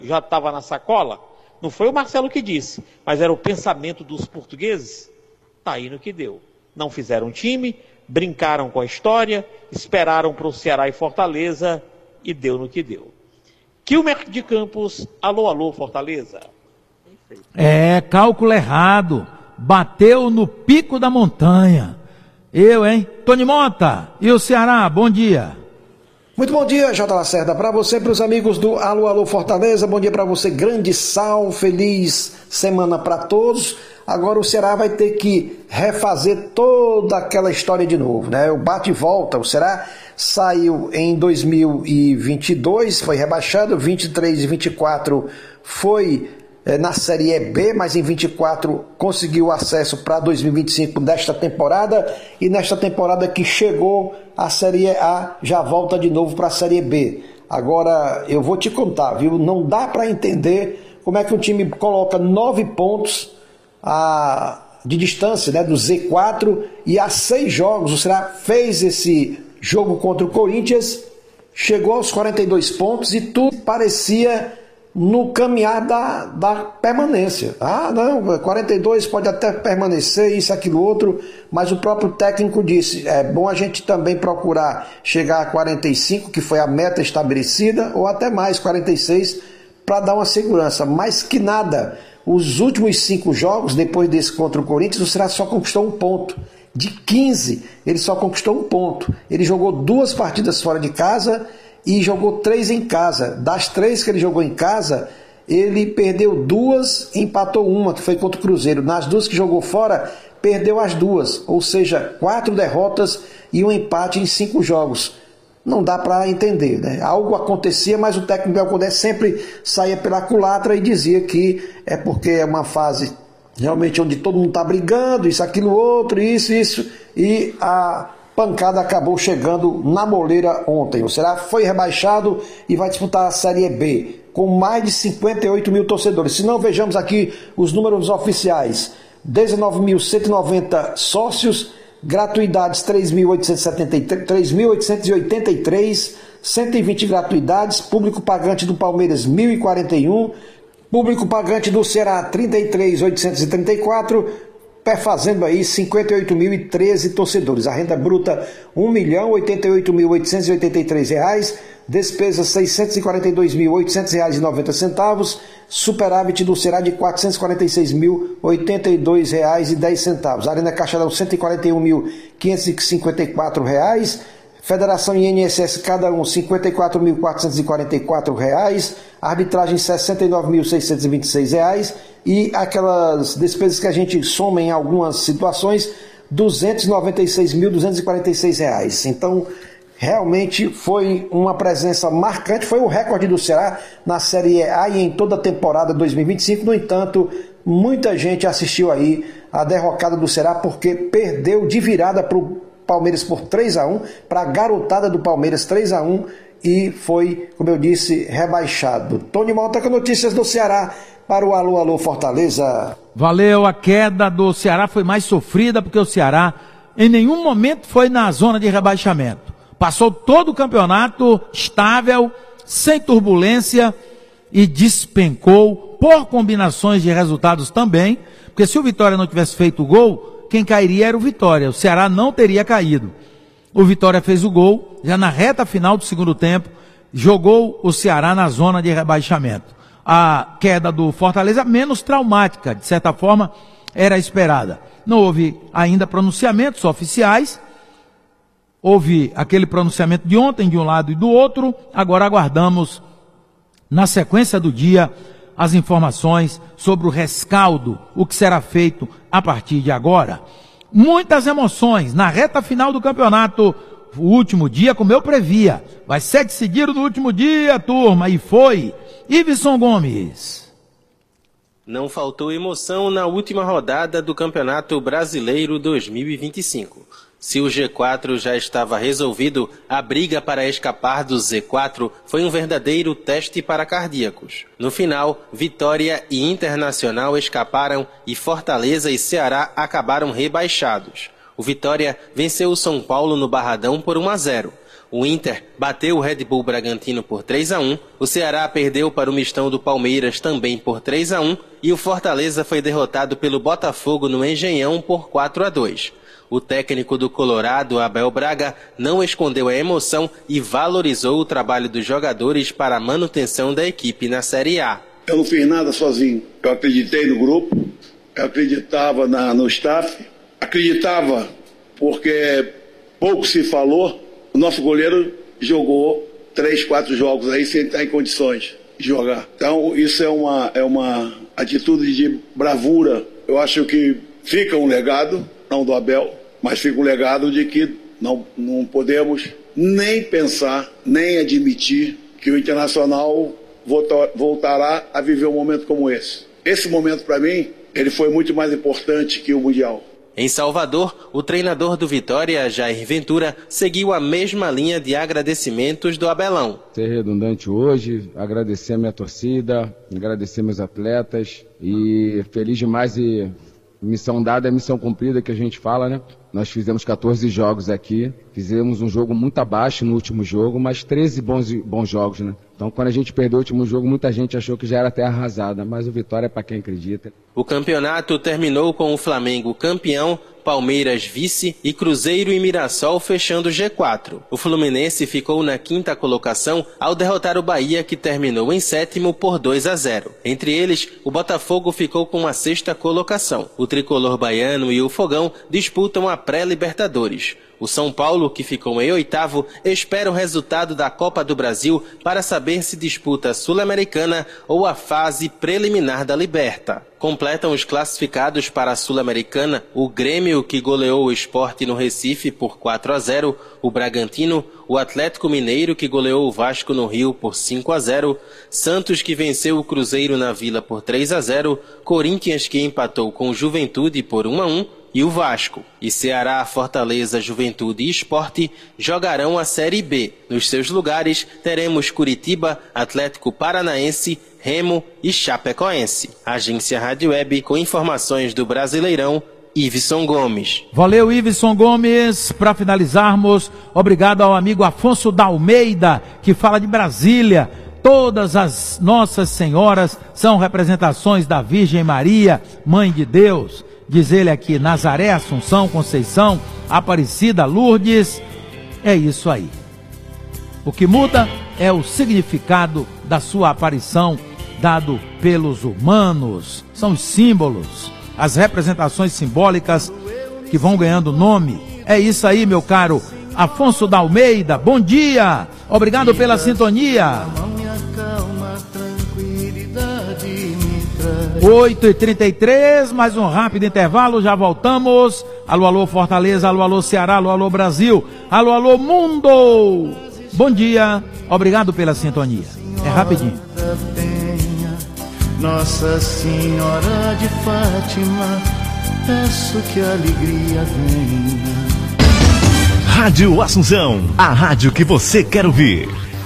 já estava na sacola? Não foi o Marcelo que disse, mas era o pensamento dos portugueses? Está aí no que deu. Não fizeram time, brincaram com a história, esperaram para o Ceará e Fortaleza e deu no que deu. Quilmer de Campos, alô, alô, Fortaleza. Cálculo errado. Bateu no pico da montanha. Tony Mota e o Ceará, bom dia. Muito bom dia, J. Lacerda, para você, para os amigos do Alô, Alô Fortaleza, bom dia para você, grande sal, feliz semana para todos. Agora o Ceará vai ter que refazer toda aquela história de novo, né? O bate e volta, o Ceará saiu em 2022, foi rebaixado, 23 e 24 foi na Série B, mas em 24 conseguiu acesso para 2025 desta temporada, e nesta temporada que chegou a Série A já volta de novo para a Série B. Agora eu vou te contar, viu? Não dá para entender como é que um time coloca 9 pontos de distância, né, do Z4, e há 6 jogos o Ceará fez esse jogo contra o Corinthians, chegou aos 42 pontos e tudo parecia no caminhar da permanência. Não, 42 pode até permanecer, isso, aquilo, outro, mas o próprio técnico disse, é bom a gente também procurar chegar a 45, que foi a meta estabelecida, ou até mais, 46, para dar uma segurança, mais que nada. Os últimos 5 jogos, depois desse contra o Corinthians, o Ceará só conquistou 1 ponto. De 15, ele só conquistou 1 ponto. Ele jogou 2 partidas fora de casa e jogou 3 em casa. Das 3 que ele jogou em casa, ele perdeu 2 e empatou 1, que foi contra o Cruzeiro. Nas 2 que jogou fora, perdeu as 2, ou seja, 4 derrotas e 1 empate em 5 jogos. Não dá para entender, né? Algo acontecia, mas o técnico Belcodé sempre saía pela culatra e dizia que é porque é uma fase realmente onde todo mundo está brigando, isso, aquilo, outro, isso, e a pancada acabou chegando na moleira ontem. O Ceará foi rebaixado e vai disputar a Série B com mais de 58 mil torcedores. Se não, vejamos aqui os números oficiais: 19.190 sócios, gratuidades 3.883, 120 gratuidades, público pagante do Palmeiras 1.041, público pagante do Ceará 33.834, fazendo aí 58.013 torcedores. A renda bruta R$1.088.883, despesas R$642.800,90, superávit do Ceará de R$446.082,10, Arena Castelão R$141.554, Federação e INSS cada um R$54.444, arbitragem R$69.626 e aquelas despesas que a gente soma em algumas situações R$296.246. Então, realmente foi uma presença marcante, foi o recorde do Ceará na Série A e em toda a temporada 2025. No entanto, muita gente assistiu aí a derrocada do Ceará porque perdeu de virada para o Palmeiras por 3-1, para a garotada do Palmeiras 3-1, e foi, como eu disse, rebaixado. Tony Malta com notícias do Ceará para o Alô, Alô Fortaleza. Valeu, a queda do Ceará foi mais sofrida porque o Ceará em nenhum momento foi na zona de rebaixamento. Passou todo o campeonato estável, sem turbulência, e despencou por combinações de resultados também, porque se o Vitória não tivesse feito o gol, quem cairia era o Vitória, o Ceará não teria caído. O Vitória fez o gol, já na reta final do segundo tempo, jogou o Ceará na zona de rebaixamento. A queda do Fortaleza, menos traumática, de certa forma, era esperada. Não houve ainda pronunciamentos oficiais, houve aquele pronunciamento de ontem, de um lado e do outro. Agora aguardamos, na sequência do dia, as informações sobre o rescaldo, o que será feito a partir de agora. Muitas emoções na reta final do campeonato. O último dia, como eu previa, vai ser decidido no último dia, turma, e foi. Iveson Gomes. Não faltou emoção na última rodada do Campeonato Brasileiro 2025. Se o G4 já estava resolvido, a briga para escapar do Z4 foi um verdadeiro teste para cardíacos. No final, Vitória e Internacional escaparam e Fortaleza e Ceará acabaram rebaixados. O Vitória venceu o São Paulo no Barradão por 1-0. O Inter bateu o Red Bull Bragantino por 3-1, o Ceará perdeu para o mistão do Palmeiras também por 3-1 e o Fortaleza foi derrotado pelo Botafogo no Engenhão por 4-2. O técnico do Colorado, Abel Braga, não escondeu a emoção e valorizou o trabalho dos jogadores para a manutenção da equipe na Série A. Eu não fiz nada sozinho. Eu acreditei no grupo, eu acreditava no staff, acreditava porque pouco se falou. O nosso goleiro jogou 3, 4 jogos aí sem estar em condições de jogar. Então isso é uma atitude de bravura. Eu acho que fica um legado, não do Abel, mas fica um legado de que não podemos nem pensar, nem admitir que o Internacional voltará a viver um momento como esse. Esse momento, para mim, ele foi muito mais importante que o Mundial. Em Salvador, o treinador do Vitória, Jair Ventura, seguiu a mesma linha de agradecimentos do Abelão. Ser redundante hoje, agradecer a minha torcida, agradecer meus atletas e feliz demais e missão dada é missão cumprida que a gente fala, né? Nós fizemos 14 jogos aqui, fizemos um jogo muito abaixo no último jogo, mas 13 bons jogos, né? Então, quando a gente perdeu o último jogo, muita gente achou que já era terra arrasada, mas o Vitória é para quem acredita. O campeonato terminou com o Flamengo campeão, Palmeiras vice e Cruzeiro e Mirassol fechando o G4. O Fluminense ficou na 5ª colocação ao derrotar o Bahia, que terminou em 7º por 2-0. Entre eles, o Botafogo ficou com a 6ª colocação. O tricolor baiano e o Fogão disputam a pré-Libertadores. O São Paulo, que ficou em 8º, espera o resultado da Copa do Brasil para saber se disputa a Sul-Americana ou a fase preliminar da Liberta. Completam os classificados para a Sul-Americana o Grêmio, que goleou o Sport no Recife por 4-0, o Bragantino, o Atlético Mineiro, que goleou o Vasco no Rio por 5-0, Santos, que venceu o Cruzeiro na Vila por 3-0, Corinthians, que empatou com o Juventude por 1-1, e o Vasco. E Ceará, Fortaleza, Juventude e Sport jogarão a Série B. Nos seus lugares teremos Curitiba, Atlético Paranaense, Remo e Chapecoense. Agência Rádio Web com informações do Brasileirão, Iveson Gomes. Valeu, Iveson Gomes. Para finalizarmos, obrigado ao amigo Afonso da Almeida, que fala de Brasília. Todas as Nossas Senhoras são representações da Virgem Maria, Mãe de Deus. Diz ele aqui, Nazaré, Assunção, Conceição, Aparecida, Lourdes. É isso aí. O que muda é o significado da sua aparição dado pelos humanos. São os símbolos, as representações simbólicas que vão ganhando nome. É isso aí, meu caro Afonso da Almeida. Bom dia. Obrigado pela sintonia. 8h33, mais um rápido intervalo, já voltamos. Alô, alô, Fortaleza, alô, alô, Ceará, alô, alô, Brasil, alô, alô, mundo. Bom dia, obrigado pela sintonia. É rapidinho. Nossa Senhora de Fátima, peço que a alegria venha. Rádio Assunção, a rádio que você quer ouvir.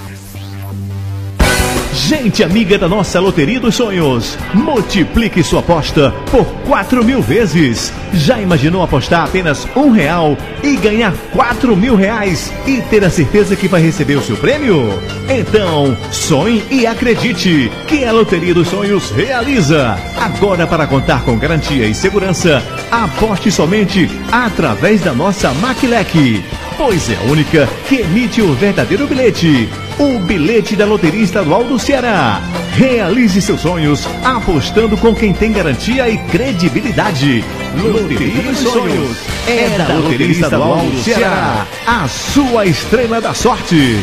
Gente amiga da nossa Loteria dos Sonhos, multiplique sua aposta por 4.000 vezes. Já imaginou apostar apenas R$1 e ganhar R$4.000 e ter a certeza que vai receber o seu prêmio? Então, sonhe e acredite que a Loteria dos Sonhos realiza. Agora, para contar com garantia e segurança, aposte somente através da nossa Maquilec, pois é a única que emite o verdadeiro bilhete. O bilhete da Loteria Estadual do Ceará. Realize seus sonhos apostando com quem tem garantia e credibilidade. Loteria dos Sonhos é da Loteria Estadual do Ceará, a sua estrela da sorte.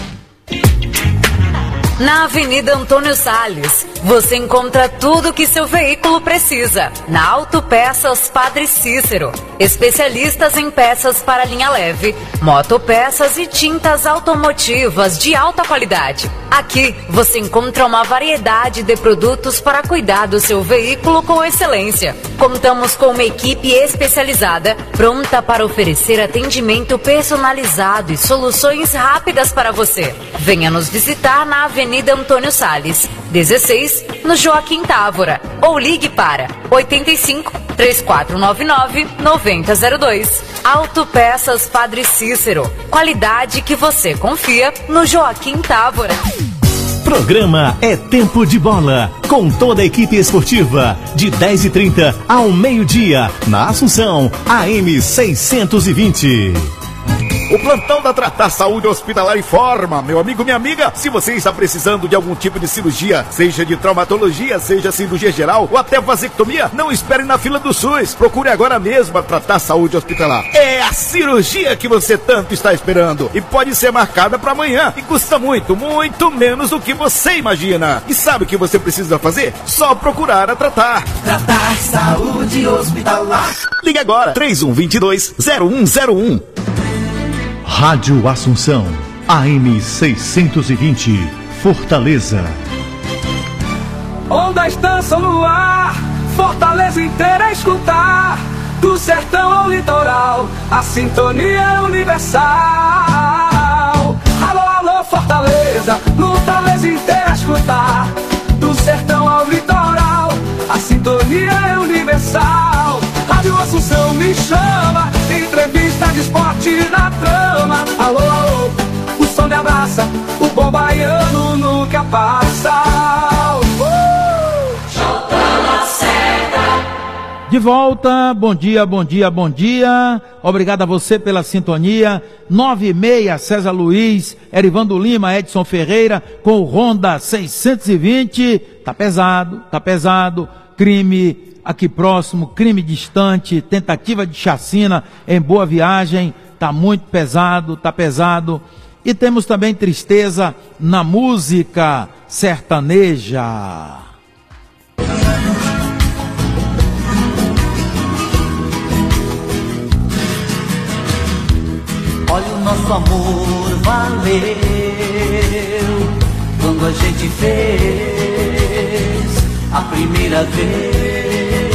Na Avenida Antônio Salles, você encontra tudo que seu veículo precisa. Na Autopeças Padre Cícero, especialistas em peças para linha leve, motopeças e tintas automotivas de alta qualidade. Aqui você encontra uma variedade de produtos para cuidar do seu veículo com excelência. Contamos com uma equipe especializada, pronta para oferecer atendimento personalizado e soluções rápidas para você. Venha nos visitar na Avenida Antônio Salles, 16, no Joaquim Távora, ou ligue para 85 3499-9002. Autopeças Padre Cícero. Qualidade que você confia no Joaquim Távora. Programa É Tempo de Bola, com toda a equipe esportiva, de 10h30 ao meio-dia, na Assunção, AM 620. O plantão da Tratar Saúde Hospitalar informa, meu amigo, minha amiga, se você está precisando de algum tipo de cirurgia, seja de traumatologia, seja cirurgia geral ou até vasectomia, não espere na fila do SUS. Procure agora mesmo a Tratar Saúde Hospitalar. É a cirurgia que você tanto está esperando e pode ser marcada para amanhã e custa muito, muito menos do que você imagina. E sabe o que você precisa fazer? Só procurar a Tratar. Tratar Saúde Hospitalar. Ligue agora, 3122-0101. Rádio Assunção, AM 620, Fortaleza. Ondas dançam no ar, Fortaleza inteira a escutar. Do sertão ao litoral, a sintonia é universal. Alô, alô, Fortaleza, Fortaleza inteira a escutar. Do sertão ao litoral, a sintonia é universal. Rádio Assunção me chama, entrevista de esporte na trama. Alô, alô, o som de abraça, o bom baiano nunca passa. De volta, bom dia, bom dia, bom dia. Obrigado a você pela sintonia. 9h30, César Luiz, Erivando Lima, Edson Ferreira, com o Honda 620. Tá pesado. Crime aqui próximo, crime distante, tentativa de chacina em Boa Viagem. Tá muito pesado, E temos também tristeza na música sertaneja. Olha, o nosso amor valeu quando a gente fez a primeira vez.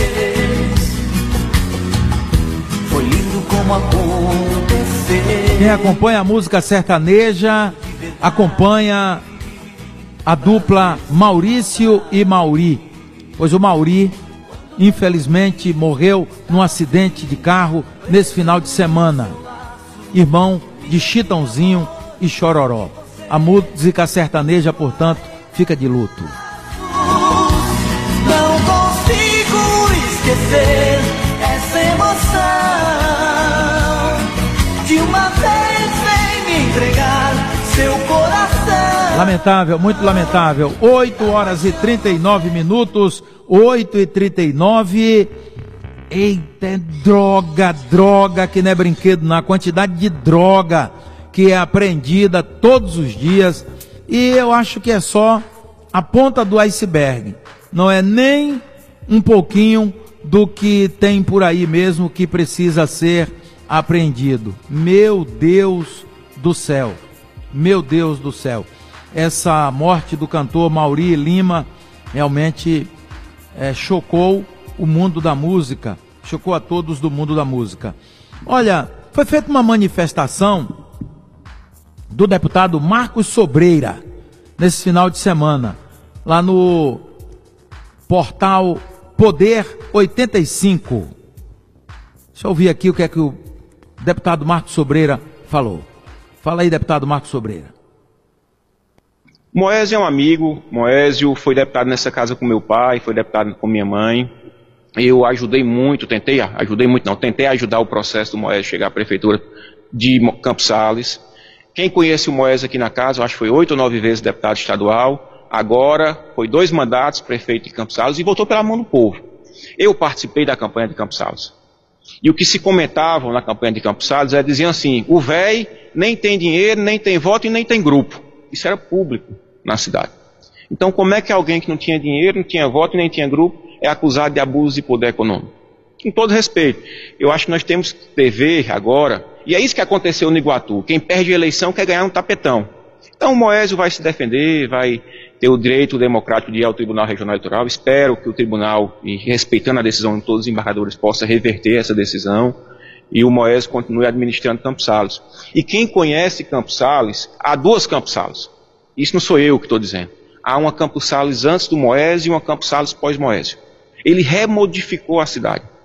Foi lindo como aconteceu. Quem acompanha a música sertaneja acompanha a dupla Maurício e Mauri, pois o Mauri infelizmente morreu num acidente de carro nesse final de semana. Irmão de Chitãozinho e Chororó. A música sertaneja, portanto, fica de luto. Não consigo esquecer essa emoção. De uma vez vem me entregar seu coração. Lamentável, muito lamentável. 8h39, 8h39. Eita, é droga que não é brinquedo, não. A quantidade de droga que é apreendida todos os dias. E eu acho que é só a ponta do iceberg. Não é nem um pouquinho do que tem por aí mesmo que precisa ser apreendido. Meu Deus do céu. Essa morte do cantor Mauri Lima realmente chocou o mundo da música, chocou a todos do mundo da música. Olha, foi feita uma manifestação do deputado Marcos Sobreira nesse final de semana, lá no portal Poder 85. Deixa eu ouvir aqui o que é que o deputado Marcos Sobreira falou. Fala aí, deputado Marcos Sobreira. Moésio é um amigo. Moésio foi deputado nessa casa com meu pai, foi deputado com minha mãe. Eu tentei ajudar o processo do Moésio chegar à prefeitura de Campos Sales. Quem conhece o Moésio aqui na casa, eu acho que foi 8 ou 9 vezes deputado estadual, agora foi 2 mandatos prefeito de Campos Sales e votou pela mão do povo. Eu participei da campanha de Campos Sales. E o que se comentava na campanha de Campos Sales diziam assim, o véi nem tem dinheiro, nem tem voto e nem tem grupo. Isso era público na cidade. Então como é que alguém que não tinha dinheiro, não tinha voto e nem tinha grupo é acusado de abuso de poder econômico? Com todo respeito, eu acho que nós temos que ver agora, e é isso que aconteceu no Iguatu, quem perde a eleição quer ganhar um tapetão. Então o Moésio vai se defender, vai ter o direito democrático de ir ao Tribunal Regional Eleitoral, espero que o tribunal, e respeitando a decisão de todos os embargadores, possa reverter essa decisão, e o Moésio continue administrando Campos Sales. E quem conhece Campos Sales, há 2 Campos Sales, isso não sou eu que estou dizendo, há uma Campos Sales antes do Moésio e uma Campos Sales pós-Moésio. Ele remodificou a cidade.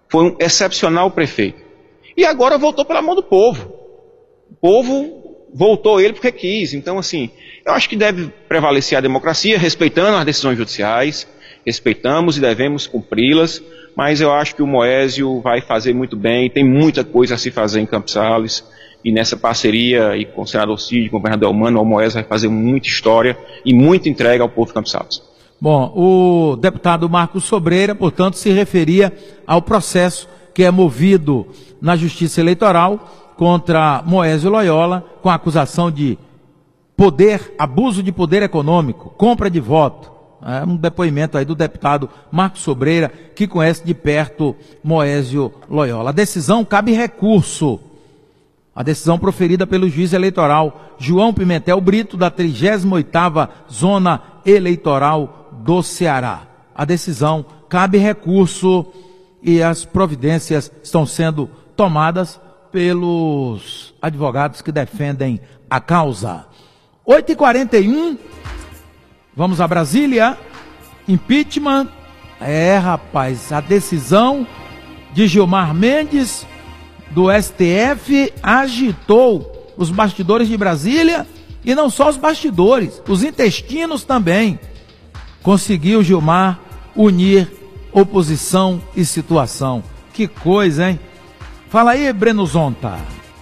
Foi um excepcional prefeito. E agora voltou pela mão do povo. O povo voltou ele porque quis. Então, assim, eu acho que deve prevalecer a democracia, respeitando as decisões judiciais, respeitamos e devemos cumpri-las, mas eu acho que o Moésio vai fazer muito bem, tem muita coisa a se fazer em Campos Sales, e nessa parceria e com o senador Cid, com o governador Elmano, o Moésio vai fazer muita história e muita entrega ao povo de Campos Sales. Bom, o deputado Marcos Sobreira, portanto, se referia ao processo que é movido na Justiça Eleitoral contra Moésio Loyola, com a acusação de abuso de poder econômico, compra de voto. É um depoimento aí do deputado Marcos Sobreira, que conhece de perto Moésio Loyola. A decisão cabe recurso. A decisão proferida pelo juiz eleitoral João Pimentel Brito, da 38ª Zona Eleitoral do Ceará. A decisão cabe recurso e as providências estão sendo tomadas pelos advogados que defendem a causa. 8h41, vamos a Brasília. Impeachment. Rapaz, a decisão de Gilmar Mendes do STF agitou os bastidores de Brasília, e não só os bastidores, os intestinos também. Conseguiu Gilmar unir oposição e situação. Que coisa, hein? Fala aí, Breno Zonta.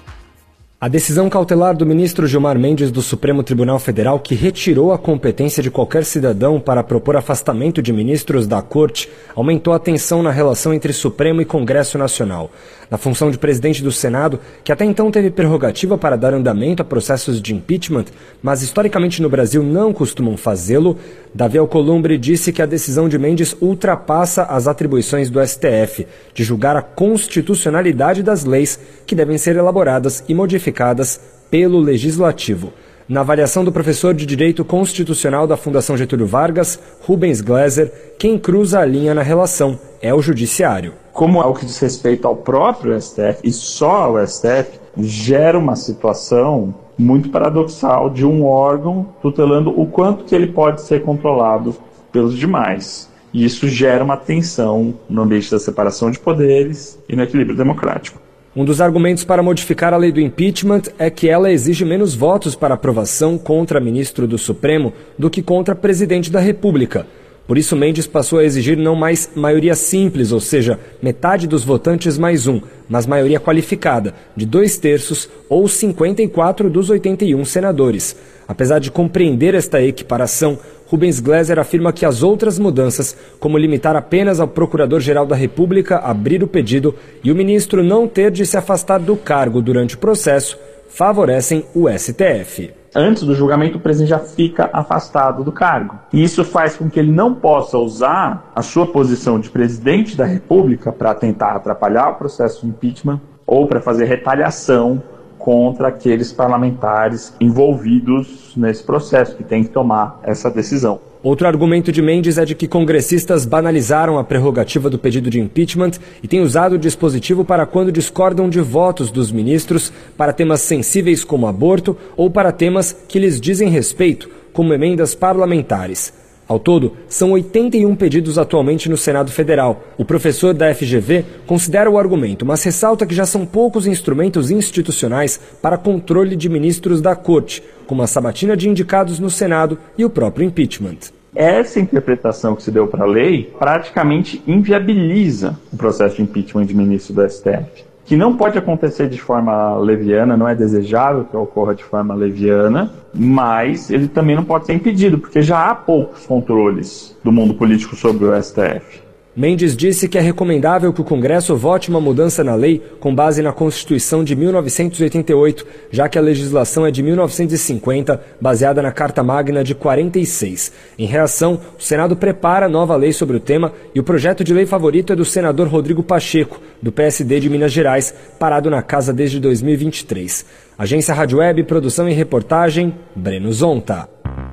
A decisão cautelar do ministro Gilmar Mendes do Supremo Tribunal Federal, que retirou a competência de qualquer cidadão para propor afastamento de ministros da Corte, aumentou a tensão na relação entre Supremo e Congresso Nacional. Na função de presidente do Senado, que até então teve prerrogativa para dar andamento a processos de impeachment, mas historicamente no Brasil não costumam fazê-lo, Davi Alcolumbre disse que a decisão de Mendes ultrapassa as atribuições do STF de julgar a constitucionalidade das leis que devem ser elaboradas e modificadas pelo Legislativo. Na avaliação do professor de Direito Constitucional da Fundação Getúlio Vargas, Rubens Gleiser, quem cruza a linha na relação é o Judiciário. Como é o que diz respeito ao próprio STF, e só ao STF, gera uma situação muito paradoxal de um órgão tutelando o quanto que ele pode ser controlado pelos demais. E isso gera uma tensão no ambiente da separação de poderes e no equilíbrio democrático. Um dos argumentos para modificar a lei do impeachment é que ela exige menos votos para aprovação contra ministro do Supremo do que contra presidente da República. Por isso, Mendes passou a exigir não mais maioria simples, ou seja, metade dos votantes mais um, mas maioria qualificada, de 2/3 ou 54 dos 81 senadores. Apesar de compreender esta equiparação, Rubens Gleiser afirma que as outras mudanças, como limitar apenas ao Procurador-Geral da República abrir o pedido e o ministro não ter de se afastar do cargo durante o processo, favorecem o STF. Antes do julgamento, o presidente já fica afastado do cargo. E isso faz com que ele não possa usar a sua posição de presidente da República para tentar atrapalhar o processo de impeachment ou para fazer retaliação contra aqueles parlamentares envolvidos nesse processo, que tem que tomar essa decisão. Outro argumento de Mendes é de que congressistas banalizaram a prerrogativa do pedido de impeachment e têm usado o dispositivo para quando discordam de votos dos ministros para temas sensíveis como aborto ou para temas que lhes dizem respeito, como emendas parlamentares. Ao todo, são 81 pedidos atualmente no Senado Federal. O professor da FGV considera o argumento, mas ressalta que já são poucos instrumentos institucionais para controle de ministros da Corte, como a sabatina de indicados no Senado e o próprio impeachment. Essa interpretação que se deu para a lei praticamente inviabiliza o processo de impeachment de ministro do STF, que não pode acontecer de forma leviana, não é desejável que ocorra de forma leviana, mas ele também não pode ser impedido, porque já há poucos controles do mundo político sobre o STF. Mendes disse que é recomendável que o Congresso vote uma mudança na lei com base na Constituição de 1988, já que a legislação é de 1950, baseada na Carta Magna de 46. Em reação, o Senado prepara nova lei sobre o tema e o projeto de lei favorito é do senador Rodrigo Pacheco, do PSD de Minas Gerais, parado na casa desde 2023. Agência Rádio Web, produção e reportagem, Breno Zonta.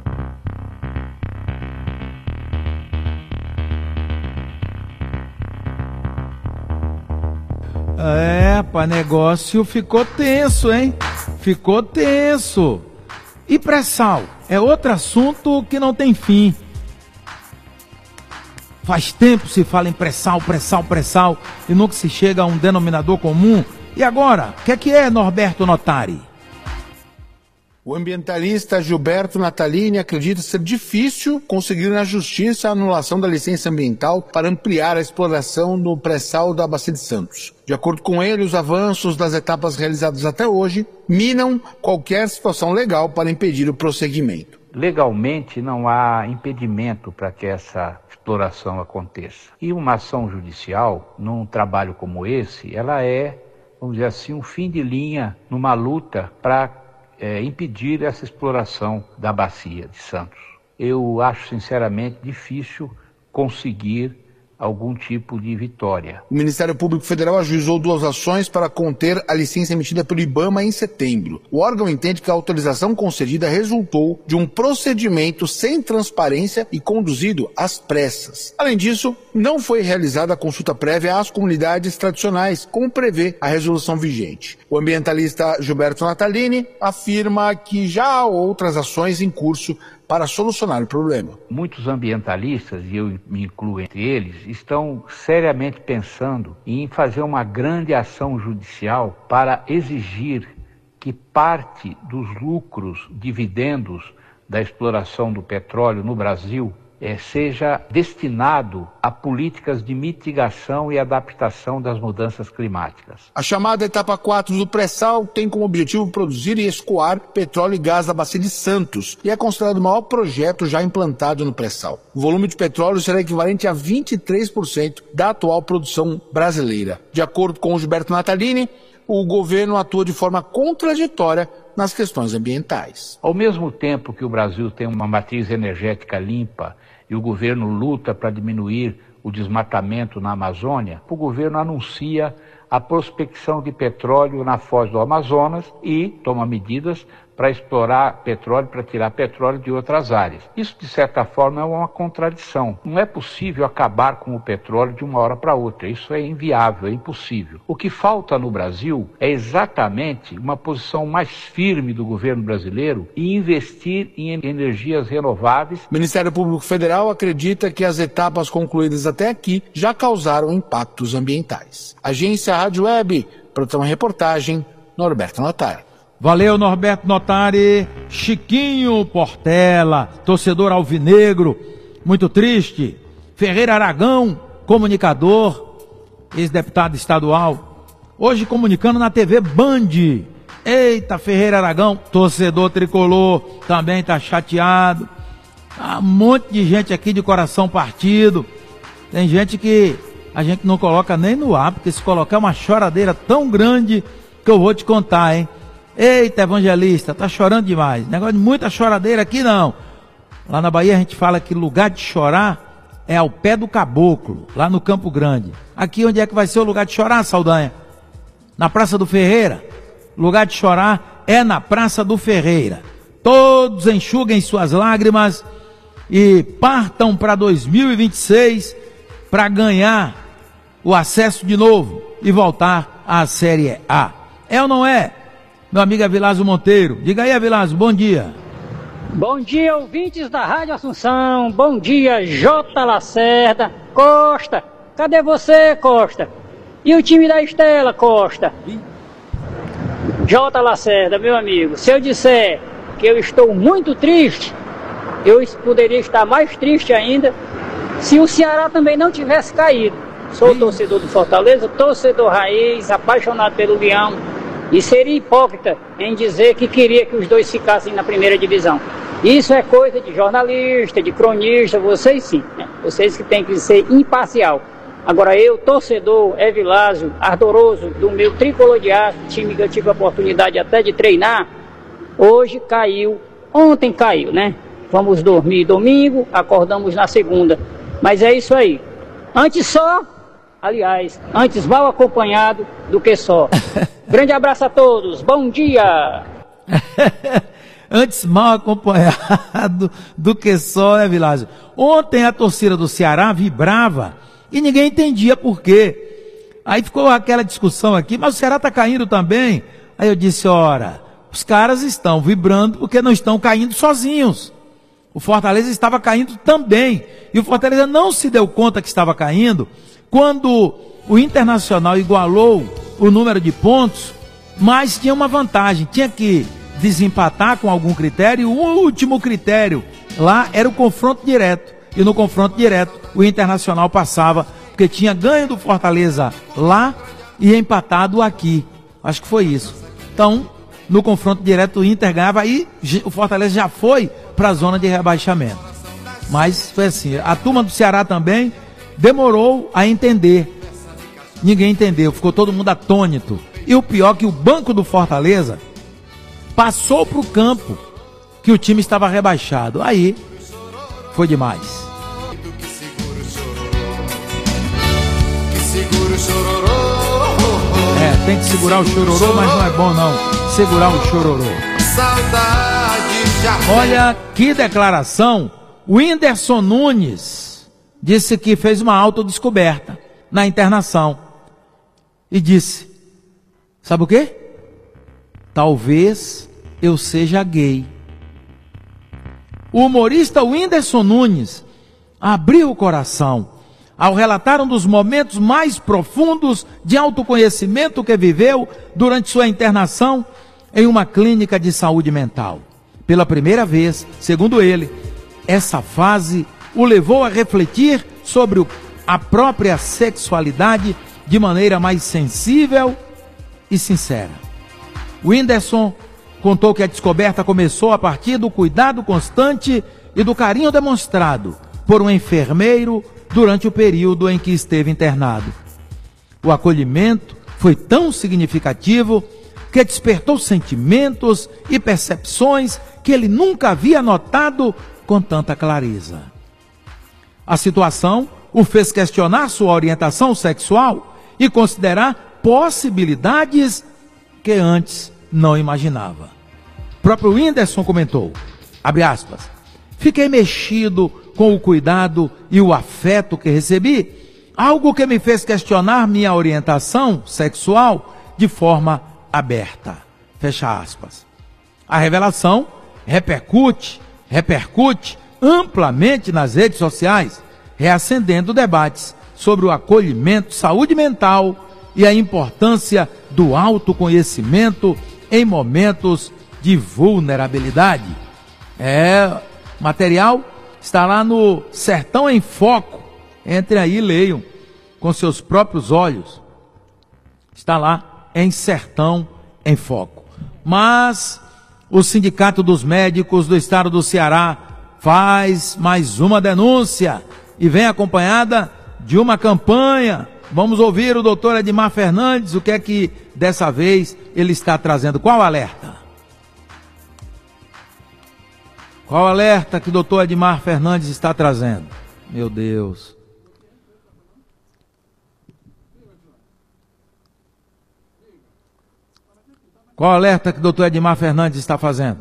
Pá, negócio ficou tenso, hein? Ficou tenso. E pré-sal é outro assunto que não tem fim. Faz tempo se fala em pré-sal, pré-sal, pré-sal e nunca se chega a um denominador comum. E agora, o que é, Norberto Notari? O ambientalista Gilberto Natalini acredita ser difícil conseguir na justiça a anulação da licença ambiental para ampliar a exploração do pré-sal da Bacia de Santos. De acordo com ele, os avanços das etapas realizadas até hoje minam qualquer situação legal para impedir o prosseguimento. Legalmente não há impedimento para que essa exploração aconteça. E uma ação judicial, num trabalho como esse, ela é, vamos dizer assim, um fim de linha numa luta para impedir essa exploração da Bacia de Santos. Eu acho sinceramente difícil conseguir algum tipo de vitória. O Ministério Público Federal ajuizou 2 ações para conter a licença emitida pelo IBAMA em setembro. O órgão entende que a autorização concedida resultou de um procedimento sem transparência e conduzido às pressas. Além disso, não foi realizada a consulta prévia às comunidades tradicionais, como prevê a resolução vigente. O ambientalista Gilberto Natalini afirma que já há outras ações em curso para solucionar o problema. Muitos ambientalistas, e eu me incluo entre eles, estão seriamente pensando em fazer uma grande ação judicial para exigir que parte dos lucros, dividendos da exploração do petróleo no Brasil seja destinado a políticas de mitigação e adaptação das mudanças climáticas. A chamada etapa 4 do pré-sal tem como objetivo produzir e escoar petróleo e gás da Bacia de Santos e é considerado o maior projeto já implantado no pré-sal. O volume de petróleo será equivalente a 23% da atual produção brasileira. De acordo com o Gilberto Natalini, o governo atua de forma contraditória nas questões ambientais. Ao mesmo tempo que o Brasil tem uma matriz energética limpa e o governo luta para diminuir o desmatamento na Amazônia, o governo anuncia a prospecção de petróleo na foz do Amazonas e toma medidas para explorar petróleo, para tirar petróleo de outras áreas. Isso, de certa forma, é uma contradição. Não é possível acabar com o petróleo de uma hora para outra. Isso é inviável, é impossível. O que falta no Brasil é exatamente uma posição mais firme do governo brasileiro e investir em energias renováveis. O Ministério Público Federal acredita que as etapas concluídas até aqui já causaram impactos ambientais. Agência Rádio Web, produção e reportagem, Norberto Notari. Valeu, Norberto Notari. Chiquinho Portela, torcedor alvinegro, muito triste. Ferreira Aragão, comunicador, ex-deputado estadual, hoje comunicando na TV Band. Eita, Ferreira Aragão, torcedor tricolor, também tá chateado. Há um monte de gente aqui de coração partido. Tem gente que a gente não coloca nem no ar, porque se colocar uma choradeira tão grande que eu vou te contar, hein? Eita, evangelista, tá chorando demais. Negócio de muita choradeira aqui não. Lá na Bahia a gente fala que lugar de chorar é ao pé do caboclo, lá no Campo Grande. Aqui onde é que vai ser o lugar de chorar, Saldanha? Na Praça do Ferreira. Lugar de chorar é na Praça do Ferreira. Todos enxuguem suas lágrimas e partam para 2026 para ganhar o acesso de novo e voltar à Série A. É ou não é? Meu amigo Avilásio Monteiro. Diga aí, Avilásio, bom dia. Bom dia, ouvintes da Rádio Assunção. Bom dia, J. Lacerda. Costa, cadê você, Costa? E o time da Estela, Costa? J. Lacerda, meu amigo, se eu disser que eu estou muito triste, eu poderia estar mais triste ainda se o Ceará também não tivesse caído. Sou torcedor do Fortaleza, torcedor raiz, apaixonado pelo Leão. E seria hipócrita em dizer que queria que os dois ficassem na primeira divisão. Isso é coisa de jornalista, de cronista, vocês sim, né? Vocês que têm que ser imparcial. Agora eu, torcedor, Evilásio, ardoroso do meu tricolor de aço, time que eu tive a oportunidade até de treinar, hoje caiu, ontem caiu, né? Vamos dormir domingo, acordamos na segunda. Mas é isso aí. Antes só, aliás, antes mal acompanhado do que só. Grande abraço a todos, bom dia! Antes mal acompanhado do que só, né, Vilásio? Ontem a torcida do Ceará vibrava e ninguém entendia por quê. Aí ficou aquela discussão aqui, mas o Ceará tá caindo também. Aí eu disse, ora, os caras estão vibrando porque não estão caindo sozinhos. O Fortaleza estava caindo também. E o Fortaleza não se deu conta que estava caindo quando o Internacional igualou o número de pontos, mas tinha uma vantagem, tinha que desempatar com algum critério. O último critério lá era o confronto direto. E no confronto direto o Internacional passava, porque tinha ganho do Fortaleza lá e empatado aqui. Acho que foi isso. Então, no confronto direto o Inter ganhava e o Fortaleza já foi para a zona de rebaixamento. Mas foi assim, a turma do Ceará também demorou a entender. Ninguém entendeu, ficou todo mundo atônito. E o pior é que o banco do Fortaleza passou para o campo que o time estava rebaixado. Aí foi demais. Tem que segurar o chororô, mas não é bom não segurar o chororô. Olha que declaração. O Whindersson Nunes disse que fez uma autodescoberta na internação e disse, sabe o quê? Talvez eu seja gay. O humorista Whindersson Nunes abriu o coração ao relatar um dos momentos mais profundos de autoconhecimento que viveu durante sua internação em uma clínica de saúde mental. Pela primeira vez, segundo ele, essa fase o levou a refletir sobre a própria sexualidade de maneira mais sensível e sincera. O Whindersson contou que a descoberta começou a partir do cuidado constante e do carinho demonstrado por um enfermeiro durante o período em que esteve internado. O acolhimento foi tão significativo que despertou sentimentos e percepções que ele nunca havia notado com tanta clareza. A situação o fez questionar sua orientação sexual e considerar possibilidades que antes não imaginava. O próprio Whindersson comentou, abre aspas, fiquei mexido com o cuidado e o afeto que recebi, algo que me fez questionar minha orientação sexual de forma aberta. Fecha aspas. A revelação repercute amplamente nas redes sociais, reacendendo debates sobre o acolhimento, saúde mental e a importância do autoconhecimento em momentos de vulnerabilidade. Material está lá no Sertão em Foco. Entre aí e leiam com seus próprios olhos. Está lá em Sertão em Foco. Mas o Sindicato dos Médicos do Estado do Ceará faz mais uma denúncia e vem acompanhada de uma campanha. Vamos ouvir o doutor Edmar Fernandes, o que é que dessa vez ele está trazendo. Qual alerta? Qual alerta que o doutor Edmar Fernandes está trazendo? Meu Deus. Qual alerta que o doutor Edmar Fernandes está fazendo?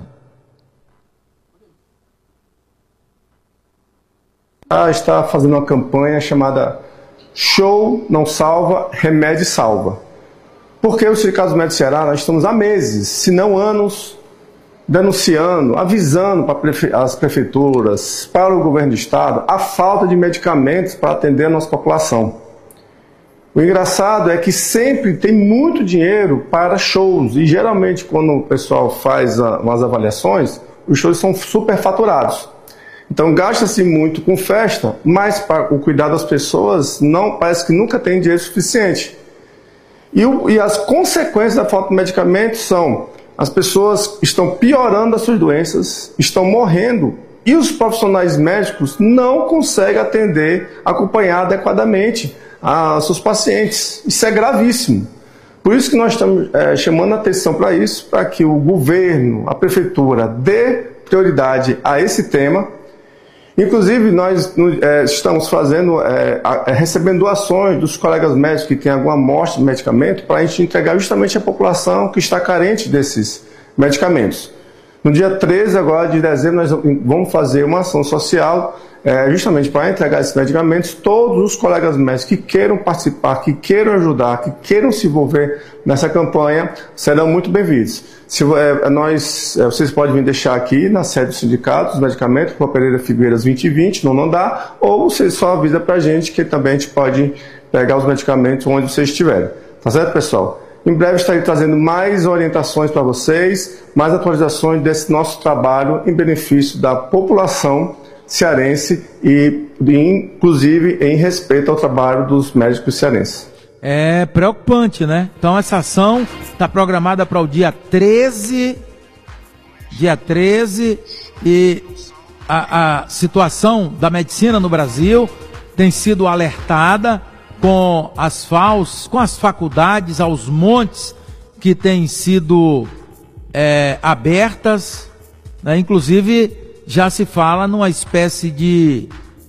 Está fazendo uma campanha chamada Show Não Salva, Remédio Salva. Porque o Sindicato dos Médicos do Ceará, nós estamos há meses, se não anos, denunciando, avisando para as prefeituras, para o governo do estado, a falta de medicamentos para atender a nossa população. O engraçado é que sempre tem muito dinheiro para shows, e geralmente quando o pessoal faz umas avaliações, os shows são superfaturados. Então gasta-se muito com festa, mas para o cuidado das pessoas não, parece que nunca tem dinheiro suficiente. E as consequências da falta de medicamentos são: as pessoas estão piorando as suas doenças, estão morrendo, e os profissionais médicos não conseguem atender, acompanhar adequadamente a seus pacientes. Isso é gravíssimo. Por isso que nós estamos chamando a atenção para isso, para que o governo, a prefeitura, dê prioridade a esse tema. Inclusive, nós estamos recebendo doações dos colegas médicos que têm alguma amostra de medicamento para a gente entregar justamente à população que está carente desses medicamentos. No dia 13 agora de dezembro, nós vamos fazer uma ação social justamente para entregar esses medicamentos. Todos os colegas médicos que queiram participar, que queiram ajudar, que queiram se envolver nessa campanha, serão muito bem-vindos. Vocês podem vir deixar aqui na sede do sindicato os medicamentos, Rua Pereira Figueiras 2020, no andar, ou vocês só avisam para a gente que também a gente pode pegar os medicamentos onde vocês estiverem. Tá certo, pessoal? Em breve estarei trazendo mais orientações para vocês, mais atualizações desse nosso trabalho em benefício da população cearense e inclusive em respeito ao trabalho dos médicos cearenses. É preocupante, né? Então essa ação está programada para o dia 13, e a situação da medicina no Brasil tem sido alertada com as FAUs, com as faculdades aos montes que têm sido abertas, né? Inclusive já se fala numa espécie de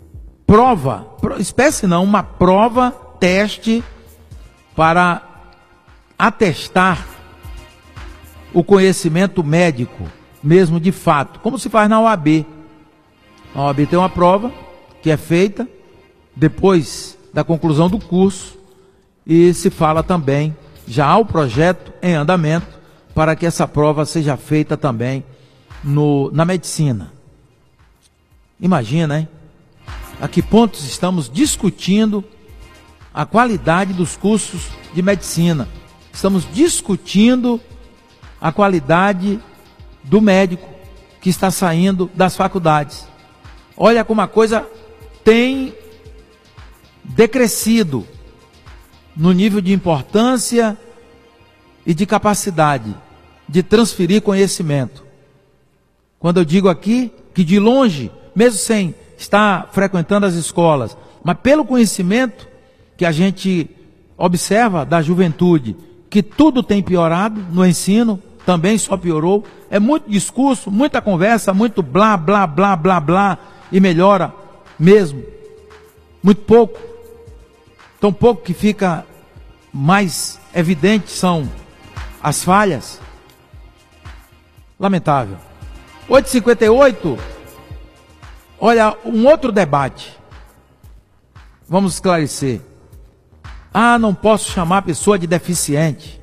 uma prova, teste, para atestar o conhecimento médico, mesmo de fato, como se faz na OAB. A OAB tem uma prova que é feita depois da conclusão do curso e se fala também, já há o projeto em andamento para que essa prova seja feita também na medicina. Imagina, hein? A que pontos estamos discutindo a qualidade dos cursos de medicina. Estamos discutindo a qualidade do médico que está saindo das faculdades. Olha como a coisa tem decrescido no nível de importância e de capacidade de transferir conhecimento. Quando eu digo aqui que de longe, mesmo sem estar frequentando as escolas, mas pelo conhecimento que a gente observa da juventude, que tudo tem piorado no ensino, também só piorou, é muito discurso, muita conversa, muito blá, blá, blá, blá, blá, e melhora mesmo, muito pouco, tão pouco que fica mais evidente são as falhas. Lamentável. 8h58, olha, um outro debate, vamos esclarecer. Não posso chamar a pessoa de deficiente.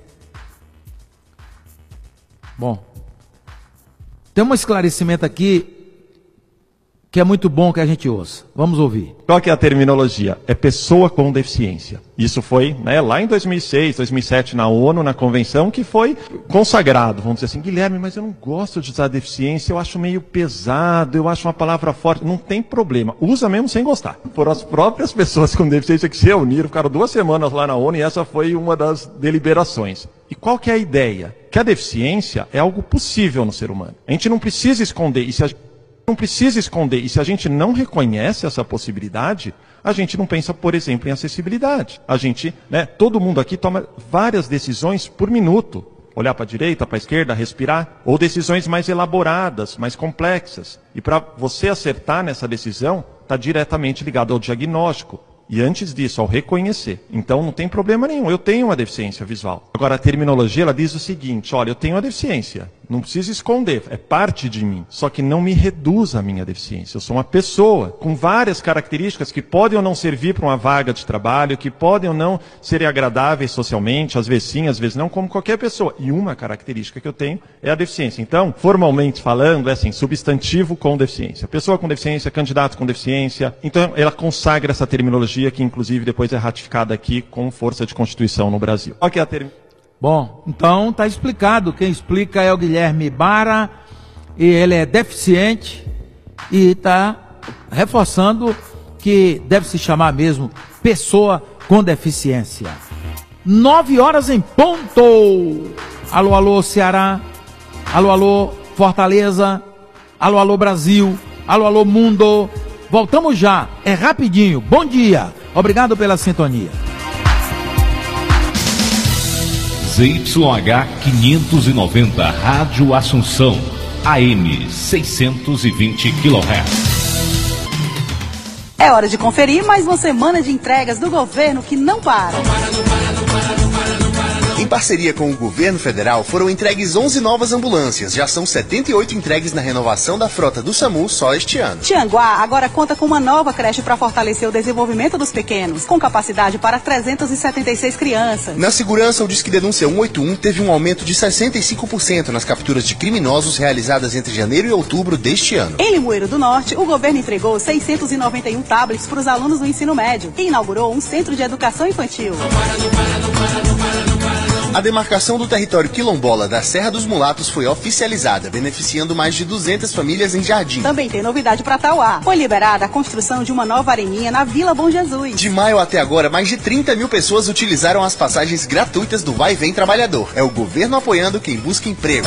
Bom, tem um esclarecimento aqui que é muito bom que a gente ouça. Vamos ouvir. Qual que é a terminologia? É pessoa com deficiência. Isso foi, lá em 2006, 2007, na ONU, na convenção, que foi consagrado. Vamos dizer assim, Guilherme, mas eu não gosto de usar deficiência, eu acho meio pesado, eu acho uma palavra forte. Não tem problema, usa mesmo sem gostar. Foram as próprias pessoas com deficiência que se reuniram, ficaram 2 semanas lá na ONU e essa foi uma das deliberações. E qual que é a ideia? Que a deficiência é algo possível no ser humano. A gente não precisa esconder, e se a gente não reconhece essa possibilidade, a gente não pensa, por exemplo, em acessibilidade. A gente, todo mundo aqui toma várias decisões por minuto. Olhar para a direita, para a esquerda, respirar. Ou decisões mais elaboradas, mais complexas. E para você acertar nessa decisão, está diretamente ligado ao diagnóstico. E antes disso, ao reconhecer. Então não tem problema nenhum, eu tenho uma deficiência visual. Agora a terminologia, ela diz o seguinte, olha, eu tenho uma deficiência, não preciso esconder, é parte de mim. Só que não me reduz a minha deficiência. Eu sou uma pessoa com várias características que podem ou não servir para uma vaga de trabalho, que podem ou não serem agradáveis socialmente, às vezes sim, às vezes não, como qualquer pessoa. E uma característica que eu tenho é a deficiência. Então, formalmente falando, é assim, substantivo com deficiência. Pessoa com deficiência, candidato com deficiência. Então, ela consagra essa terminologia que inclusive depois é ratificada aqui com força de Constituição no Brasil. Bom, então está explicado. Quem explica é o Guilherme Bara, e ele é deficiente e está reforçando que deve se chamar mesmo pessoa com deficiência. 9h em ponto. Alô, alô, Ceará. Alô, alô, Fortaleza. Alô, alô, Brasil. Alô, alô, mundo. Voltamos já, é rapidinho. Bom dia, obrigado pela sintonia. ZYH 590, Rádio Assunção, AM 620 kHz. É hora de conferir mais uma semana de entregas do governo que não para. Em parceria com o governo federal, foram entregues 11 novas ambulâncias. Já são 78 entregues na renovação da frota do SAMU só este ano. Tianguá agora conta com uma nova creche para fortalecer o desenvolvimento dos pequenos, com capacidade para 376 crianças. Na segurança, o Disque Denúncia 181 teve um aumento de 65% nas capturas de criminosos realizadas entre janeiro e outubro deste ano. Em Limoeiro do Norte, o governo entregou 691 tablets para os alunos do ensino médio e inaugurou um centro de educação infantil. A demarcação do território quilombola da Serra dos Mulatos foi oficializada, beneficiando mais de 200 famílias em Jardim. Também tem novidade para Tauá. Foi liberada a construção de uma nova areninha na Vila Bom Jesus. De maio até agora, mais de 30 mil pessoas utilizaram as passagens gratuitas do Vai e Vem Trabalhador. É o governo apoiando quem busca emprego.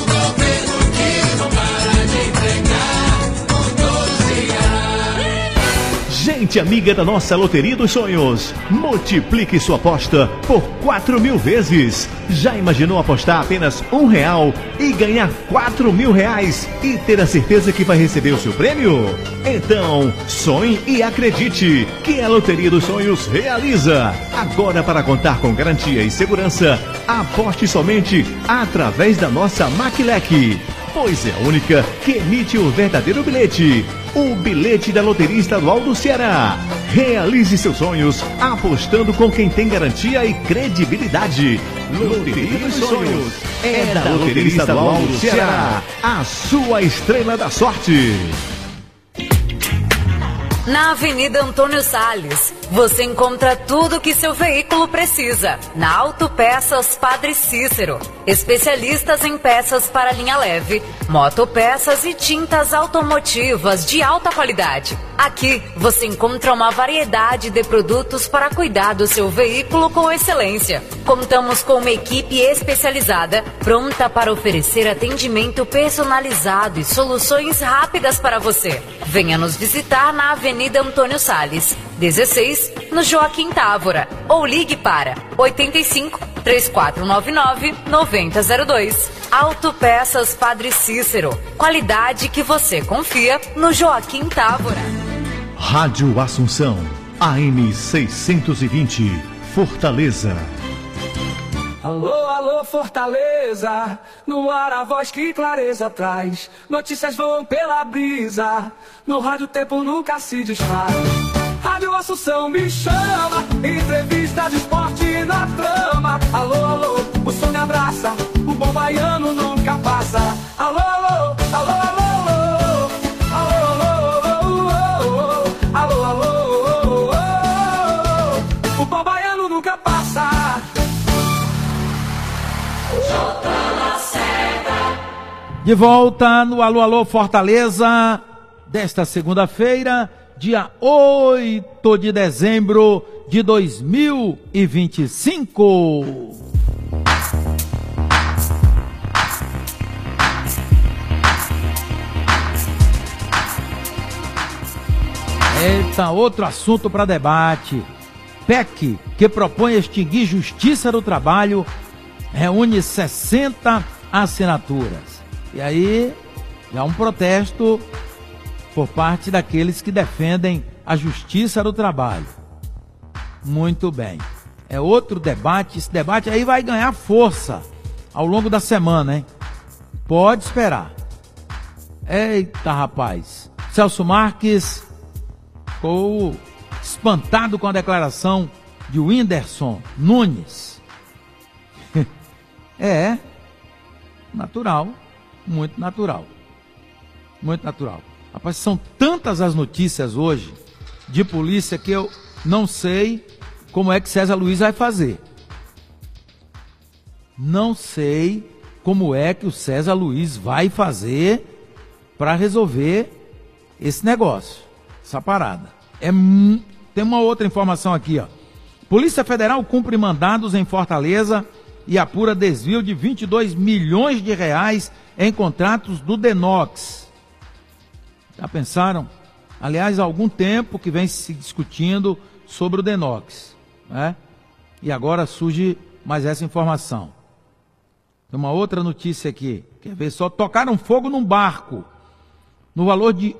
Gente amiga da nossa Loteria dos Sonhos, multiplique sua aposta por 4.000 vezes. Já imaginou apostar apenas R$1 e ganhar R$4.000 e ter a certeza que vai receber o seu prêmio? Então, sonhe e acredite que a Loteria dos Sonhos realiza. Agora, para contar com garantia e segurança, aposte somente através da nossa Maquilec, pois é a única que emite o verdadeiro bilhete. O bilhete da Loteria Estadual do Ceará. Realize seus sonhos apostando com quem tem garantia e credibilidade. Loteria dos Sonhos é da Loteria Estadual do Ceará, a sua estrela da sorte. Na Avenida Antônio Salles, você encontra tudo o que seu veículo precisa. Na Autopeças Padre Cícero, especialistas em peças para linha leve, motopeças e tintas automotivas de alta qualidade. Aqui você encontra uma variedade de produtos para cuidar do seu veículo com excelência. Contamos com uma equipe especializada, pronta para oferecer atendimento personalizado e soluções rápidas para você. Venha nos visitar na Avenida Antônio Salles, 16, no Joaquim Távora, ou ligue para 85 3499 9002. Autopeças Padre Cícero, qualidade que você confia no Joaquim Távora. Rádio Assunção, AM 620, Fortaleza. Alô, alô, Fortaleza, no ar a voz que clareza traz. Notícias voam pela brisa, no rádio o tempo nunca se desfaz. Rádio Assunção me chama, entrevista de esporte na trama. Alô, alô, o som me abraça, o bom baiano nunca passa. Alô, alô, alô, alô, alô, alô, alô, alô, o bom baiano nunca passa. De volta no Alô Alô Fortaleza, desta segunda-feira, dia 8 de dezembro de 2025. Eita, outro assunto para debate. PEC, que propõe extinguir Justiça do Trabalho, reúne 60 assinaturas. E aí, já um protesto por parte daqueles que defendem a Justiça do Trabalho. Muito bem. É outro debate. Esse debate aí vai ganhar força ao longo da semana, hein? Pode esperar. Eita, rapaz. Celso Marques ficou espantado com a declaração de Whindersson Nunes. É natural, muito natural. Muito natural. Rapaz, são tantas as notícias hoje de polícia que eu não sei como é que César Luiz vai fazer. Não sei como é que o César Luiz vai fazer para resolver esse negócio, essa parada. Tem uma outra informação aqui, ó. Polícia Federal cumpre mandados em Fortaleza e apura desvio de 22 milhões de reais em contratos do Denox. Já pensaram? Aliás, há algum tempo que vem se discutindo sobre o Denox, né? E agora surge mais essa informação. Tem uma outra notícia aqui. Quer ver só? Tocaram fogo num barco no valor de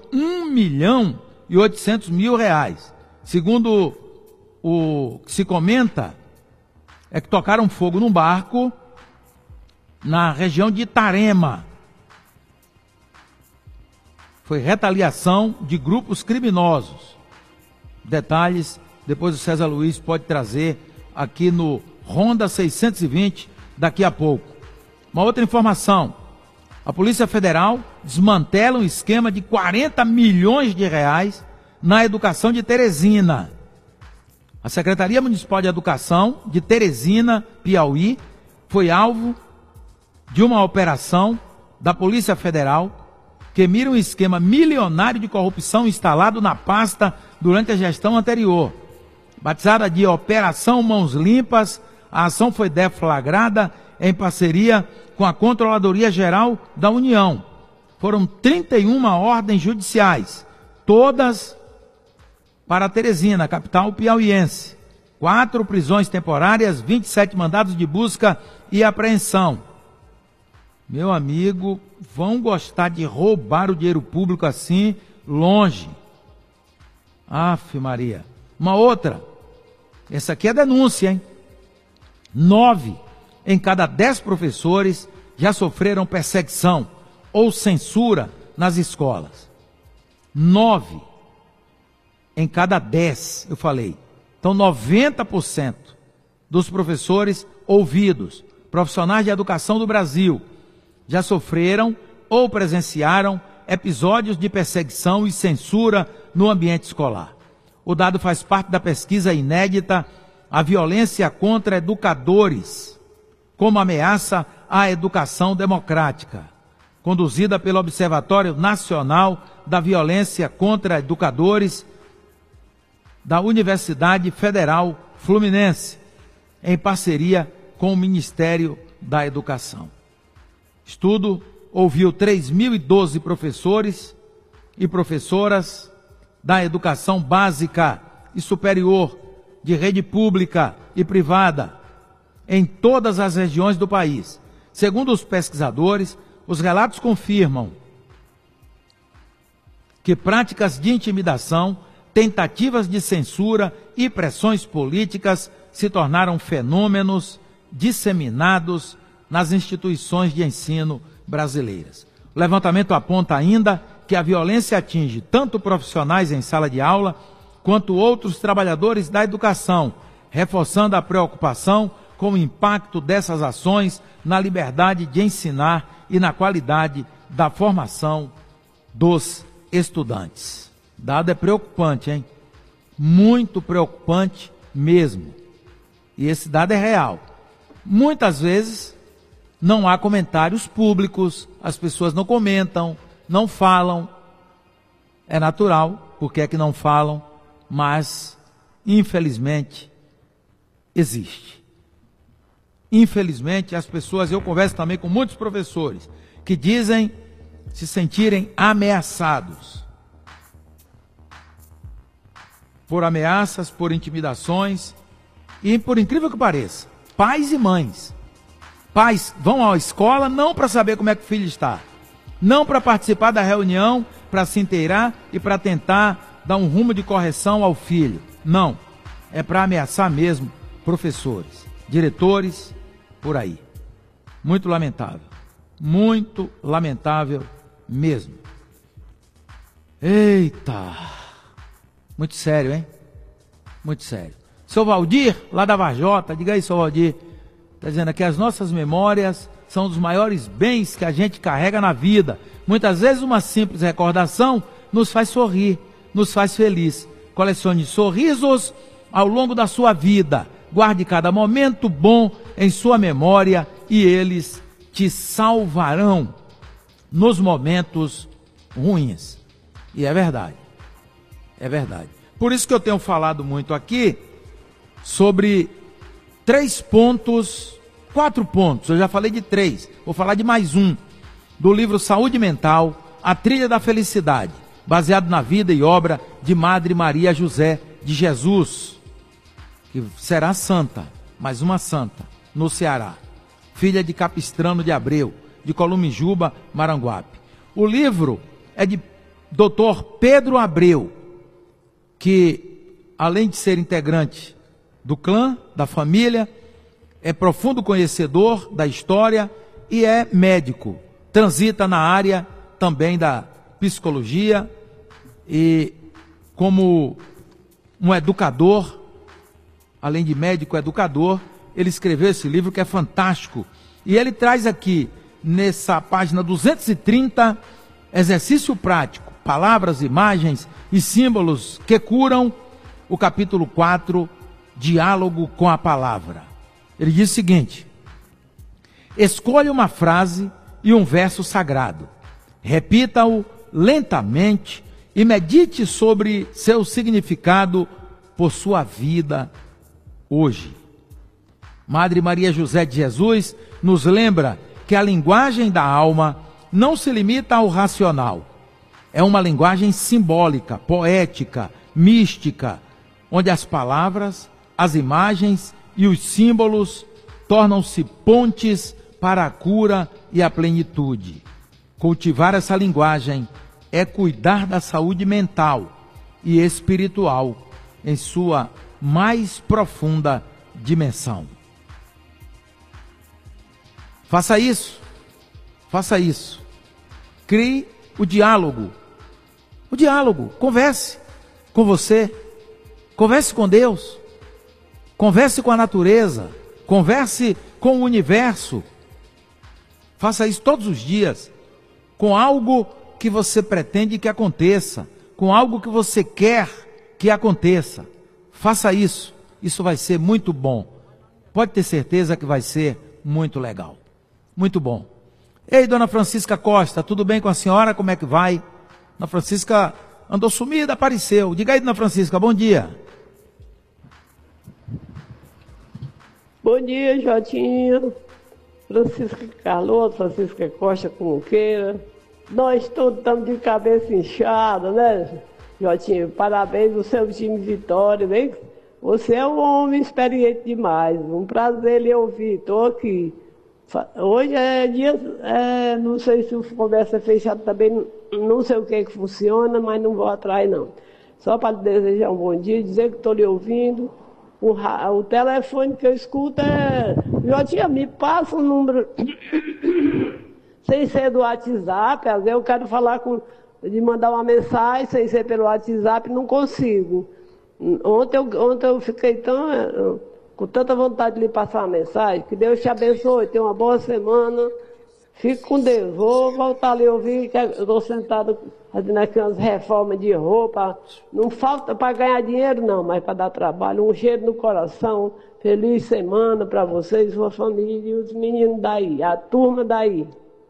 R$1.800.000. Segundo o que se comenta, é que tocaram fogo num barco na região de Itarema. Foi retaliação de grupos criminosos. Detalhes, depois o César Luiz pode trazer aqui no Ronda 620 daqui a pouco. Uma outra informação: a Polícia Federal desmantela um esquema de 40 milhões de reais na educação de Teresina. A Secretaria Municipal de Educação de Teresina, Piauí, foi alvo de uma operação da Polícia Federal que mira um esquema milionário de corrupção instalado na pasta durante a gestão anterior. Batizada de Operação Mãos Limpas, a ação foi deflagrada em parceria com a Controladoria Geral da União. Foram 31 ordens judiciais, todas para Teresina, capital piauiense. 4 prisões temporárias, 27 mandados de busca e apreensão. Meu amigo, vão gostar de roubar o dinheiro público assim, longe. Aff, Maria. Uma outra, essa aqui é denúncia, hein? 9 em cada 10 professores já sofreram perseguição ou censura nas escolas. 9 em cada 10, eu falei. Então, 90% dos professores ouvidos, profissionais de educação do Brasil, já sofreram ou presenciaram episódios de perseguição e censura no ambiente escolar. O dado faz parte da pesquisa inédita A Violência contra Educadores, como ameaça à educação democrática, conduzida pelo Observatório Nacional da Violência contra Educadores da Universidade Federal Fluminense, em parceria com o Ministério da Educação. Estudo ouviu 3.012 professores e professoras da educação básica e superior, de rede pública e privada, em todas as regiões do país. Segundo os pesquisadores, os relatos confirmam que práticas de intimidação, tentativas de censura e pressões políticas se tornaram fenômenos disseminados nas instituições de ensino brasileiras. O levantamento aponta ainda que a violência atinge tanto profissionais em sala de aula quanto outros trabalhadores da educação, reforçando a preocupação com o impacto dessas ações na liberdade de ensinar e na qualidade da formação dos estudantes. O dado é preocupante, hein? Muito preocupante mesmo. E esse dado é real. Muitas vezes não há comentários públicos, as pessoas não comentam, não falam. É natural, porque é que não falam, mas infelizmente existe. Infelizmente as pessoas, eu converso também com muitos professores que dizem se sentirem ameaçados por ameaças, por intimidações e, por incrível que pareça, pais e mães. Pais vão à escola não para saber como é que o filho está, não para participar da reunião, para se inteirar e para tentar dar um rumo de correção ao filho. Não, é para ameaçar mesmo professores, diretores, por aí. Muito lamentável mesmo. Eita, muito sério, hein? Muito sério. Seu Valdir, lá da Varjota, diga aí, seu Valdir, está dizendo aqui, as nossas memórias são um dos maiores bens que a gente carrega na vida. Muitas vezes uma simples recordação nos faz sorrir, nos faz feliz. Colecione sorrisos ao longo da sua vida. Guarde cada momento bom em sua memória e eles te salvarão nos momentos ruins. E é verdade. É verdade. Por isso que eu tenho falado muito aqui sobre 4 pontos, eu já falei de 3, vou falar de mais um, do livro Saúde Mental, A Trilha da Felicidade, baseado na vida e obra de Madre Maria José de Jesus, que será santa, mais uma santa, no Ceará, filha de Capistrano de Abreu, de Columijuba, Maranguape. O livro é de Dr. Pedro Abreu, que além de ser integrante do clã, da família, é profundo conhecedor da história e é médico. Transita na área também da psicologia e como um educador, além de médico, educador, ele escreveu esse livro que é fantástico. E ele traz aqui, nessa página 230, exercício prático, palavras, imagens e símbolos que curam, o capítulo 4, diálogo com a palavra. Ele diz o seguinte: escolha uma frase e um verso sagrado, repita-o lentamente e medite sobre seu significado por sua vida hoje. Madre Maria José de Jesus nos lembra que a linguagem da alma não se limita ao racional. É uma linguagem simbólica, poética, mística, onde as palavras, as imagens e os símbolos tornam-se pontes para a cura e a plenitude. Cultivar essa linguagem é cuidar da saúde mental e espiritual em sua mais profunda dimensão. Faça isso, faça isso. Crie o diálogo, converse com você, converse com Deus, converse com a natureza, converse com o universo. Faça isso todos os dias, com algo que você pretende que aconteça, com algo que você quer que aconteça. Faça isso, isso vai ser muito bom. Pode ter certeza que vai ser muito legal. Muito bom. Ei, dona Francisca Costa, tudo bem com a senhora? Como é que vai? Dona Francisca andou sumida, apareceu. Diga aí, dona Francisca, bom dia. Bom dia, Jotinha. Francisca Carloto, Francisca Costa, como queira. Nós todos estamos de cabeça inchada, né, Jotinha? Parabéns ao seu time Vitória, né? Você é um homem experiente demais. Um prazer lhe ouvir. Estou aqui. Hoje é dia, não sei se o comércio é fechado também, não sei o que funciona, mas não vou atrás não. Só para desejar um bom dia, dizer que estou lhe ouvindo. O telefone que eu escuto Jotinha, me passa um número sem ser do WhatsApp, às vezes eu quero falar de mandar uma mensagem sem ser pelo WhatsApp, não consigo. Ontem eu fiquei com tanta vontade de lhe passar uma mensagem. Que Deus te abençoe, tenha uma boa semana. Fique com Deus. Vou voltar ali ouvir, que eu estou sentado fazendo aqui umas reformas de roupa. Não falta para ganhar dinheiro, não, mas para dar trabalho. Um cheiro no coração. Feliz semana para vocês, sua família e os meninos daí, a turma daí.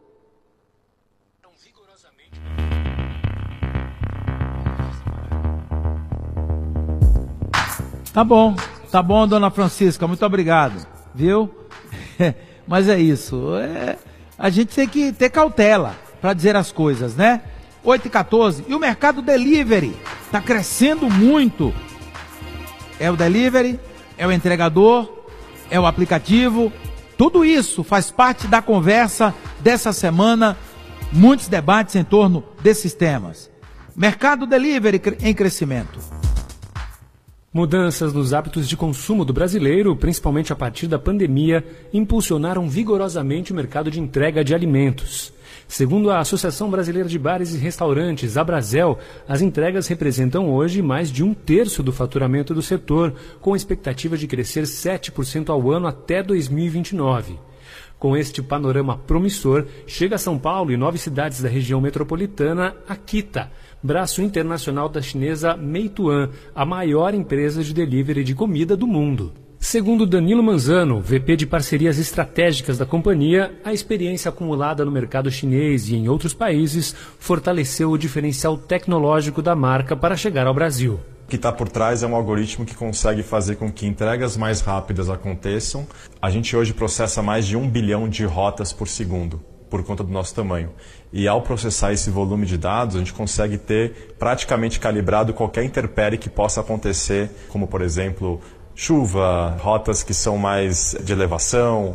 Tá bom, dona Francisca, muito obrigado, viu? Mas é isso, a gente tem que ter cautela para dizer as coisas, né? 8h14, e o mercado delivery está crescendo muito. É o delivery, é o entregador, é o aplicativo, tudo isso faz parte da conversa dessa semana, muitos debates em torno desses temas. Mercado delivery em crescimento. Mudanças nos hábitos de consumo do brasileiro, principalmente a partir da pandemia, impulsionaram vigorosamente o mercado de entrega de alimentos. Segundo a Associação Brasileira de Bares e Restaurantes, Abrazel, as entregas representam hoje mais de 1/3 do faturamento do setor, com expectativa de crescer 7% ao ano até 2029. Com este panorama promissor, chega a São Paulo e 9 cidades da região metropolitana a Kita, braço internacional da chinesa Meituan, a maior empresa de delivery de comida do mundo. Segundo Danilo Manzano, VP de Parcerias Estratégicas da companhia, a experiência acumulada no mercado chinês e em outros países fortaleceu o diferencial tecnológico da marca para chegar ao Brasil. O que está por trás é um algoritmo que consegue fazer com que entregas mais rápidas aconteçam. A gente hoje processa mais de 1 bilhão de rotas por segundo, por conta do nosso tamanho. E ao processar esse volume de dados, a gente consegue ter praticamente calibrado qualquer intempérie que possa acontecer, como por exemplo, chuva, rotas que são mais de elevação.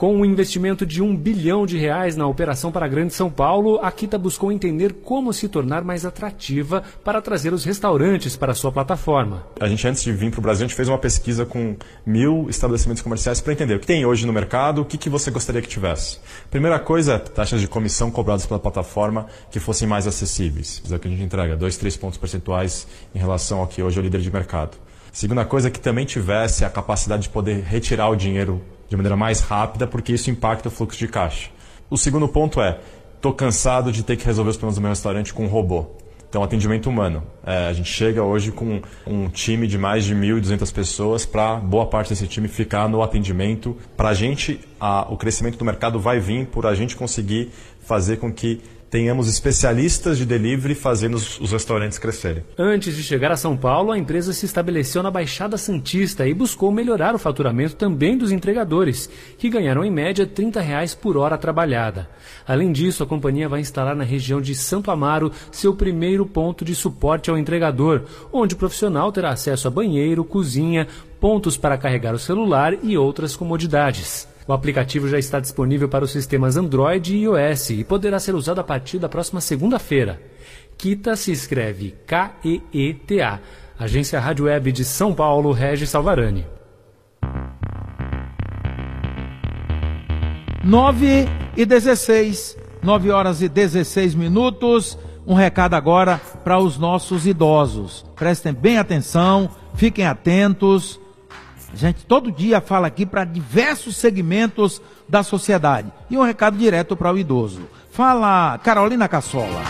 Com um investimento de R$1 bilhão na operação para a Grande São Paulo, a Quita buscou entender como se tornar mais atrativa para trazer os restaurantes para a sua plataforma. A gente, antes de vir para o Brasil, a gente fez uma pesquisa com 1.000 estabelecimentos comerciais para entender o que tem hoje no mercado, o que você gostaria que tivesse. Primeira coisa, taxas de comissão cobradas pela plataforma que fossem mais acessíveis. Isso é o que a gente entrega, 2-3 pontos percentuais em relação ao que hoje é o líder de mercado. Segunda coisa, que também tivesse a capacidade de poder retirar o dinheiro de maneira mais rápida, porque isso impacta o fluxo de caixa. O segundo ponto é, estou cansado de ter que resolver os problemas do meu restaurante com um robô. Então, atendimento humano. A gente chega hoje com um time de mais de 1.200 pessoas para boa parte desse time ficar no atendimento. Para a gente, o crescimento do mercado vai vir por a gente conseguir fazer com que tenhamos especialistas de delivery fazendo os restaurantes crescerem. Antes de chegar a São Paulo, a empresa se estabeleceu na Baixada Santista e buscou melhorar o faturamento também dos entregadores, que ganharam em média R$30 por hora trabalhada. Além disso, a companhia vai instalar na região de Santo Amaro seu primeiro ponto de suporte ao entregador, onde o profissional terá acesso a banheiro, cozinha, pontos para carregar o celular e outras comodidades. O aplicativo já está disponível para os sistemas Android e iOS e poderá ser usado a partir da próxima segunda-feira. Quita se escreve K-E-E-T-A. Agência Rádio Web de São Paulo, Regis Salvarani. 9h16, 9h16. Um recado agora para os nossos idosos. Prestem bem atenção, fiquem atentos. A gente todo dia fala aqui para diversos segmentos da sociedade. E um recado direto para o idoso. Fala, Carolina Cassola.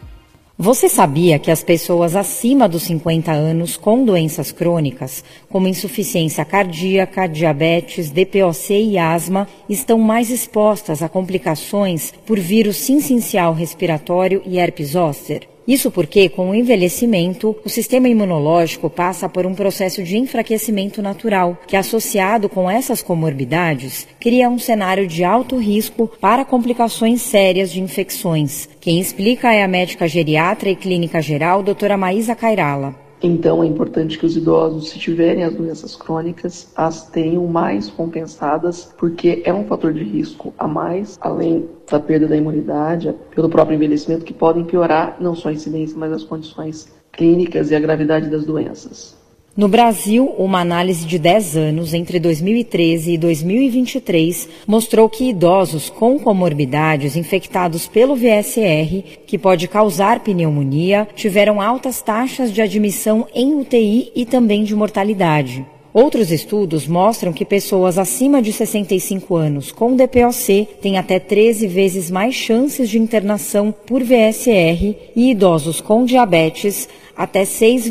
Você sabia que as pessoas acima dos 50 anos com doenças crônicas, como insuficiência cardíaca, diabetes, DPOC e asma, estão mais expostas a complicações por vírus sincicial respiratório e herpes zoster? Isso porque, com o envelhecimento, o sistema imunológico passa por um processo de enfraquecimento natural, que, associado com essas comorbidades, cria um cenário de alto risco para complicações sérias de infecções. Quem explica é a médica geriatra e clínica geral, doutora Maísa Cairala. Então, é importante que os idosos, se tiverem as doenças crônicas, as tenham mais compensadas, porque é um fator de risco a mais, além da perda da imunidade, pelo próprio envelhecimento, que podem piorar não só a incidência, mas as condições clínicas e a gravidade das doenças. No Brasil, uma análise de 10 anos, entre 2013 e 2023, mostrou que idosos com comorbidades infectados pelo VSR, que pode causar pneumonia, tiveram altas taxas de admissão em UTI e também de mortalidade. Outros estudos mostram que pessoas acima de 65 anos com DPOC têm até 13 vezes mais chances de internação por VSR e idosos com diabetes até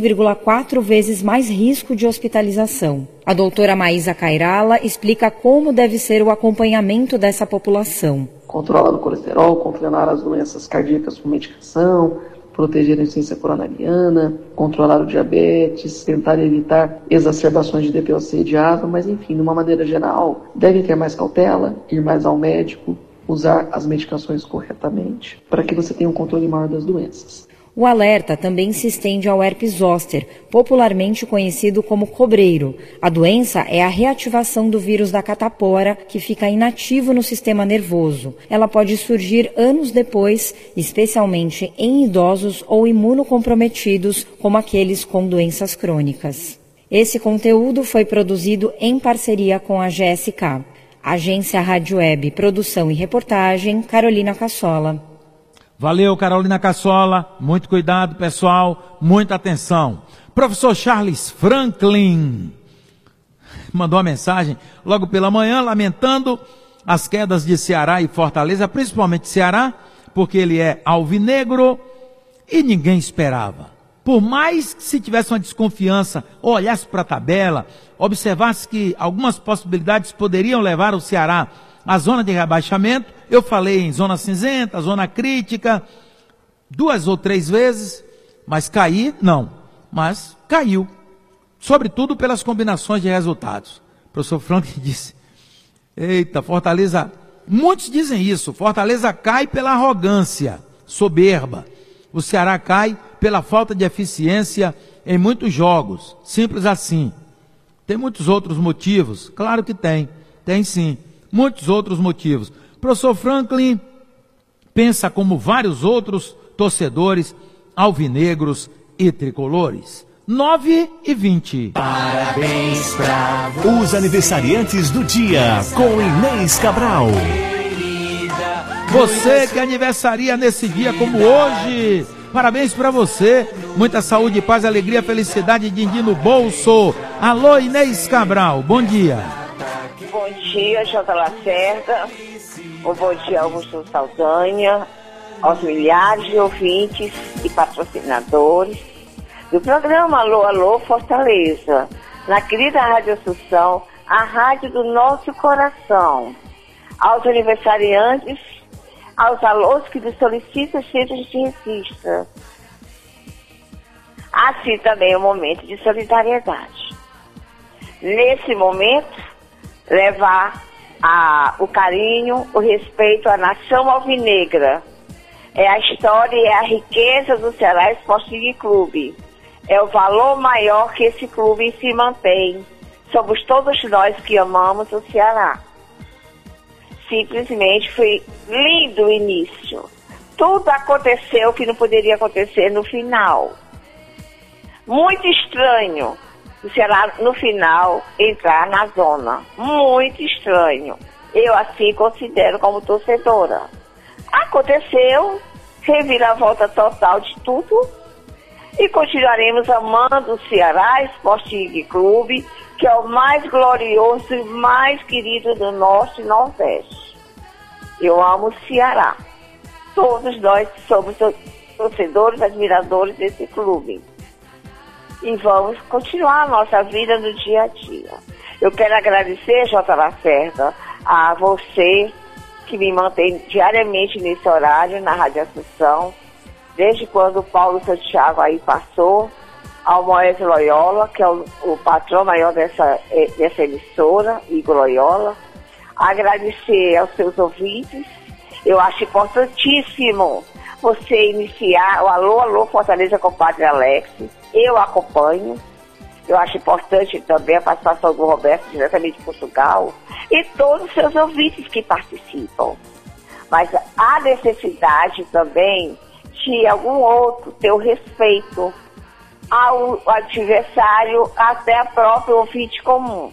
6,4 vezes mais risco de hospitalização. A doutora Maísa Cairala explica como deve ser o acompanhamento dessa população. Controlar o colesterol, controlar as doenças cardíacas com medicação, proteger a insuficiência coronariana, controlar o diabetes, tentar evitar exacerbações de DPOC e de asma, mas enfim, de uma maneira geral, devem ter mais cautela, ir mais ao médico, usar as medicações corretamente, para que você tenha um controle maior das doenças. O alerta também se estende ao herpes zoster, popularmente conhecido como cobreiro. A doença é a reativação do vírus da catapora, que fica inativo no sistema nervoso. Ela pode surgir anos depois, especialmente em idosos ou imunocomprometidos, como aqueles com doenças crônicas. Esse conteúdo foi produzido em parceria com a GSK. Agência Rádio Web, produção e reportagem, Carolina Cassola. Valeu, Carolina Cassola. Muito cuidado, pessoal. Muita atenção. Professor Charles Franklin mandou uma mensagem logo pela manhã, lamentando as quedas de Ceará e Fortaleza, principalmente Ceará, porque ele é alvinegro e ninguém esperava. Por mais que se tivesse uma desconfiança, olhasse para a tabela, observasse que algumas possibilidades poderiam levar o Ceará à zona de rebaixamento, eu falei em zona cinzenta, zona crítica, 2 ou 3 vezes, mas cair, não. Mas caiu, sobretudo pelas combinações de resultados. O professor Franklin disse, eita, Fortaleza, muitos dizem isso, Fortaleza cai pela arrogância, soberba. O Ceará cai pela falta de eficiência em muitos jogos, simples assim. Tem muitos outros motivos, claro que tem sim. muitos outros motivos. Professor Franklin pensa como vários outros torcedores alvinegros e tricolores. 9h20. Parabéns pra os aniversariantes do dia com Inês Cabral. Você que aniversaria nesse dia como hoje, parabéns pra você. Muita saúde, paz, alegria, felicidade, din-din no bolso. Alô, Inês Cabral, bom dia. Bom dia, J. Lacerda. Um bom dia, Augusto Saldanha, aos milhares de ouvintes e patrocinadores do programa Alô, Alô, Fortaleza, na querida Rádio Assunção, a rádio do nosso coração. Aos aniversariantes, aos alôs que nos solicitam, sempre a gente resista. Assim também é um momento de solidariedade. Nesse momento, levar o carinho, o respeito à nação alvinegra. É a história e é a riqueza do Ceará Esporte Clube. É o valor maior que esse clube se mantém. Somos todos nós que amamos o Ceará. Simplesmente foi lindo o início. Tudo aconteceu que não poderia acontecer no final. Muito estranho o Ceará, no final, entrar na zona. Muito estranho. Eu assim considero como torcedora. Aconteceu, reviravolta total de tudo. E continuaremos amando o Ceará Esporte Clube, que é o mais glorioso e mais querido do Norte e Nordeste. Eu amo o Ceará. Todos nós somos torcedores, admiradores desse clube. E vamos continuar a nossa vida no dia a dia. Eu quero agradecer, J. Lacerda, a você que me mantém diariamente nesse horário na Rádio Assunção, desde quando o Paulo Santiago aí passou, ao Moés Loyola, que é o patrão maior dessa emissora, Igor Loyola. Agradecer aos seus ouvintes. Eu acho importantíssimo você iniciar o Alô, Alô, Fortaleza com o Padre Alex. Eu acompanho. Eu acho importante também a participação do Roberto, diretamente de Portugal, e todos os seus ouvintes que participam. Mas há necessidade também de algum outro ter o respeito ao adversário, até a própria ouvinte comum.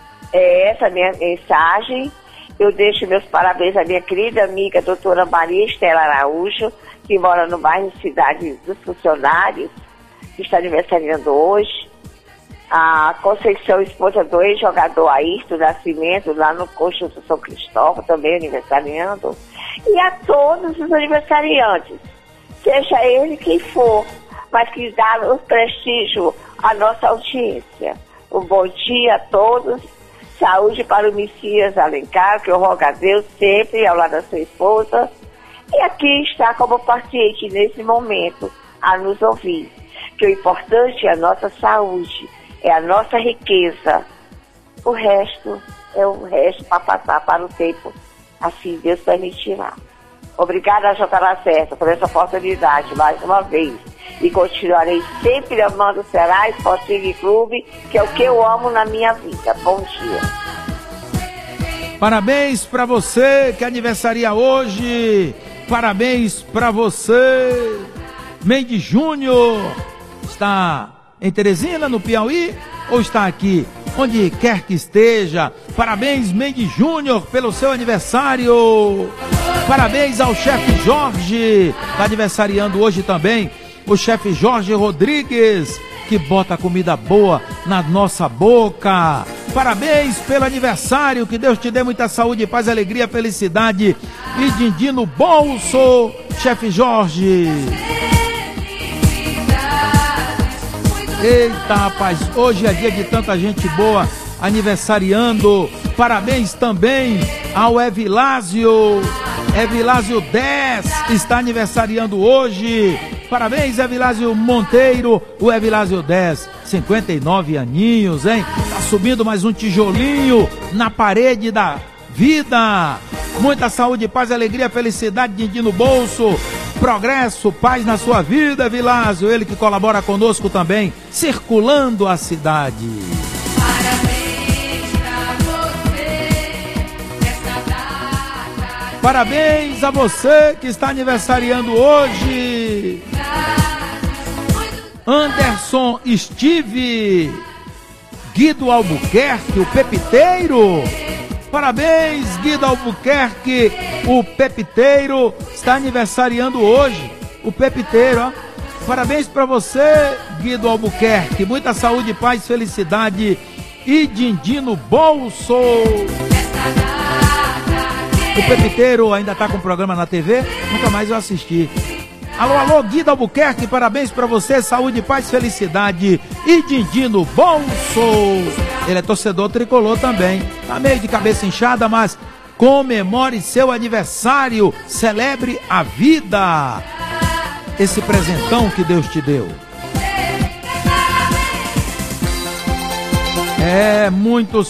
É essa a minha mensagem. Eu deixo meus parabéns à minha querida amiga doutora Maria Estela Araújo, que mora no bairro Cidade dos Funcionários, que está aniversariando hoje. A Conceição, esposa do ex-jogador Ayrton Nascimento, lá no Conjunto São Cristóvão, também aniversariando. E a todos os aniversariantes, seja ele quem for, mas que dá o prestígio à nossa audiência. Um bom dia a todos, saúde para o Messias Alencar, que eu rogo a Deus sempre ao lado da sua esposa, e aqui está como paciente nesse momento a nos ouvir, que o importante é a nossa saúde, é a nossa riqueza. O resto é o resto para passar para o tempo, assim Deus permitirá. Obrigada, J. Lacerda, por essa oportunidade, mais uma vez. E continuarei sempre amando o Ceará Esporte Clube, que é o que eu amo na minha vida. Bom dia. Parabéns para você que aniversaria hoje. Parabéns para você. Mendes Júnior está em Teresina, no Piauí, ou está aqui? Onde quer que esteja. Parabéns, Mendes Júnior, pelo seu aniversário. Parabéns ao chefe Jorge, está aniversariando hoje também. O chefe Jorge Rodrigues, que bota comida boa na nossa boca. Parabéns pelo aniversário, que Deus te dê muita saúde, paz, alegria, felicidade e din-din no bolso, chefe Jorge. Eita, rapaz, hoje é dia de tanta gente boa aniversariando. Parabéns também ao Evilásio. Evilásio 10 está aniversariando hoje. Parabéns, Evilásio Monteiro. O Evilásio 10, 59 aninhos, hein? Tá subindo mais um tijolinho na parede da vida. Muita saúde, paz, alegria, felicidade, din-din no bolso. Progresso, paz na sua vida, Evilásio. Ele que colabora conosco também, circulando a cidade. Parabéns pra você, nesta Parabéns a você que está aniversariando hoje. Anderson Steve, Guido Albuquerque, o Pepiteiro. Parabéns, Guido Albuquerque, o Pepiteiro está aniversariando hoje. O Pepiteiro, ó. Parabéns para você, Guido Albuquerque. Muita saúde, paz, felicidade e din-din no bolso. O Pepiteiro ainda tá com o programa na TV, nunca mais eu assisti. Alô, alô, Guido Albuquerque, parabéns pra você, saúde, paz, felicidade e din-din no bolso. Ele é torcedor tricolor também, tá meio de cabeça inchada, mas comemore seu aniversário, celebre a vida. Esse presentão que Deus te deu. Muitos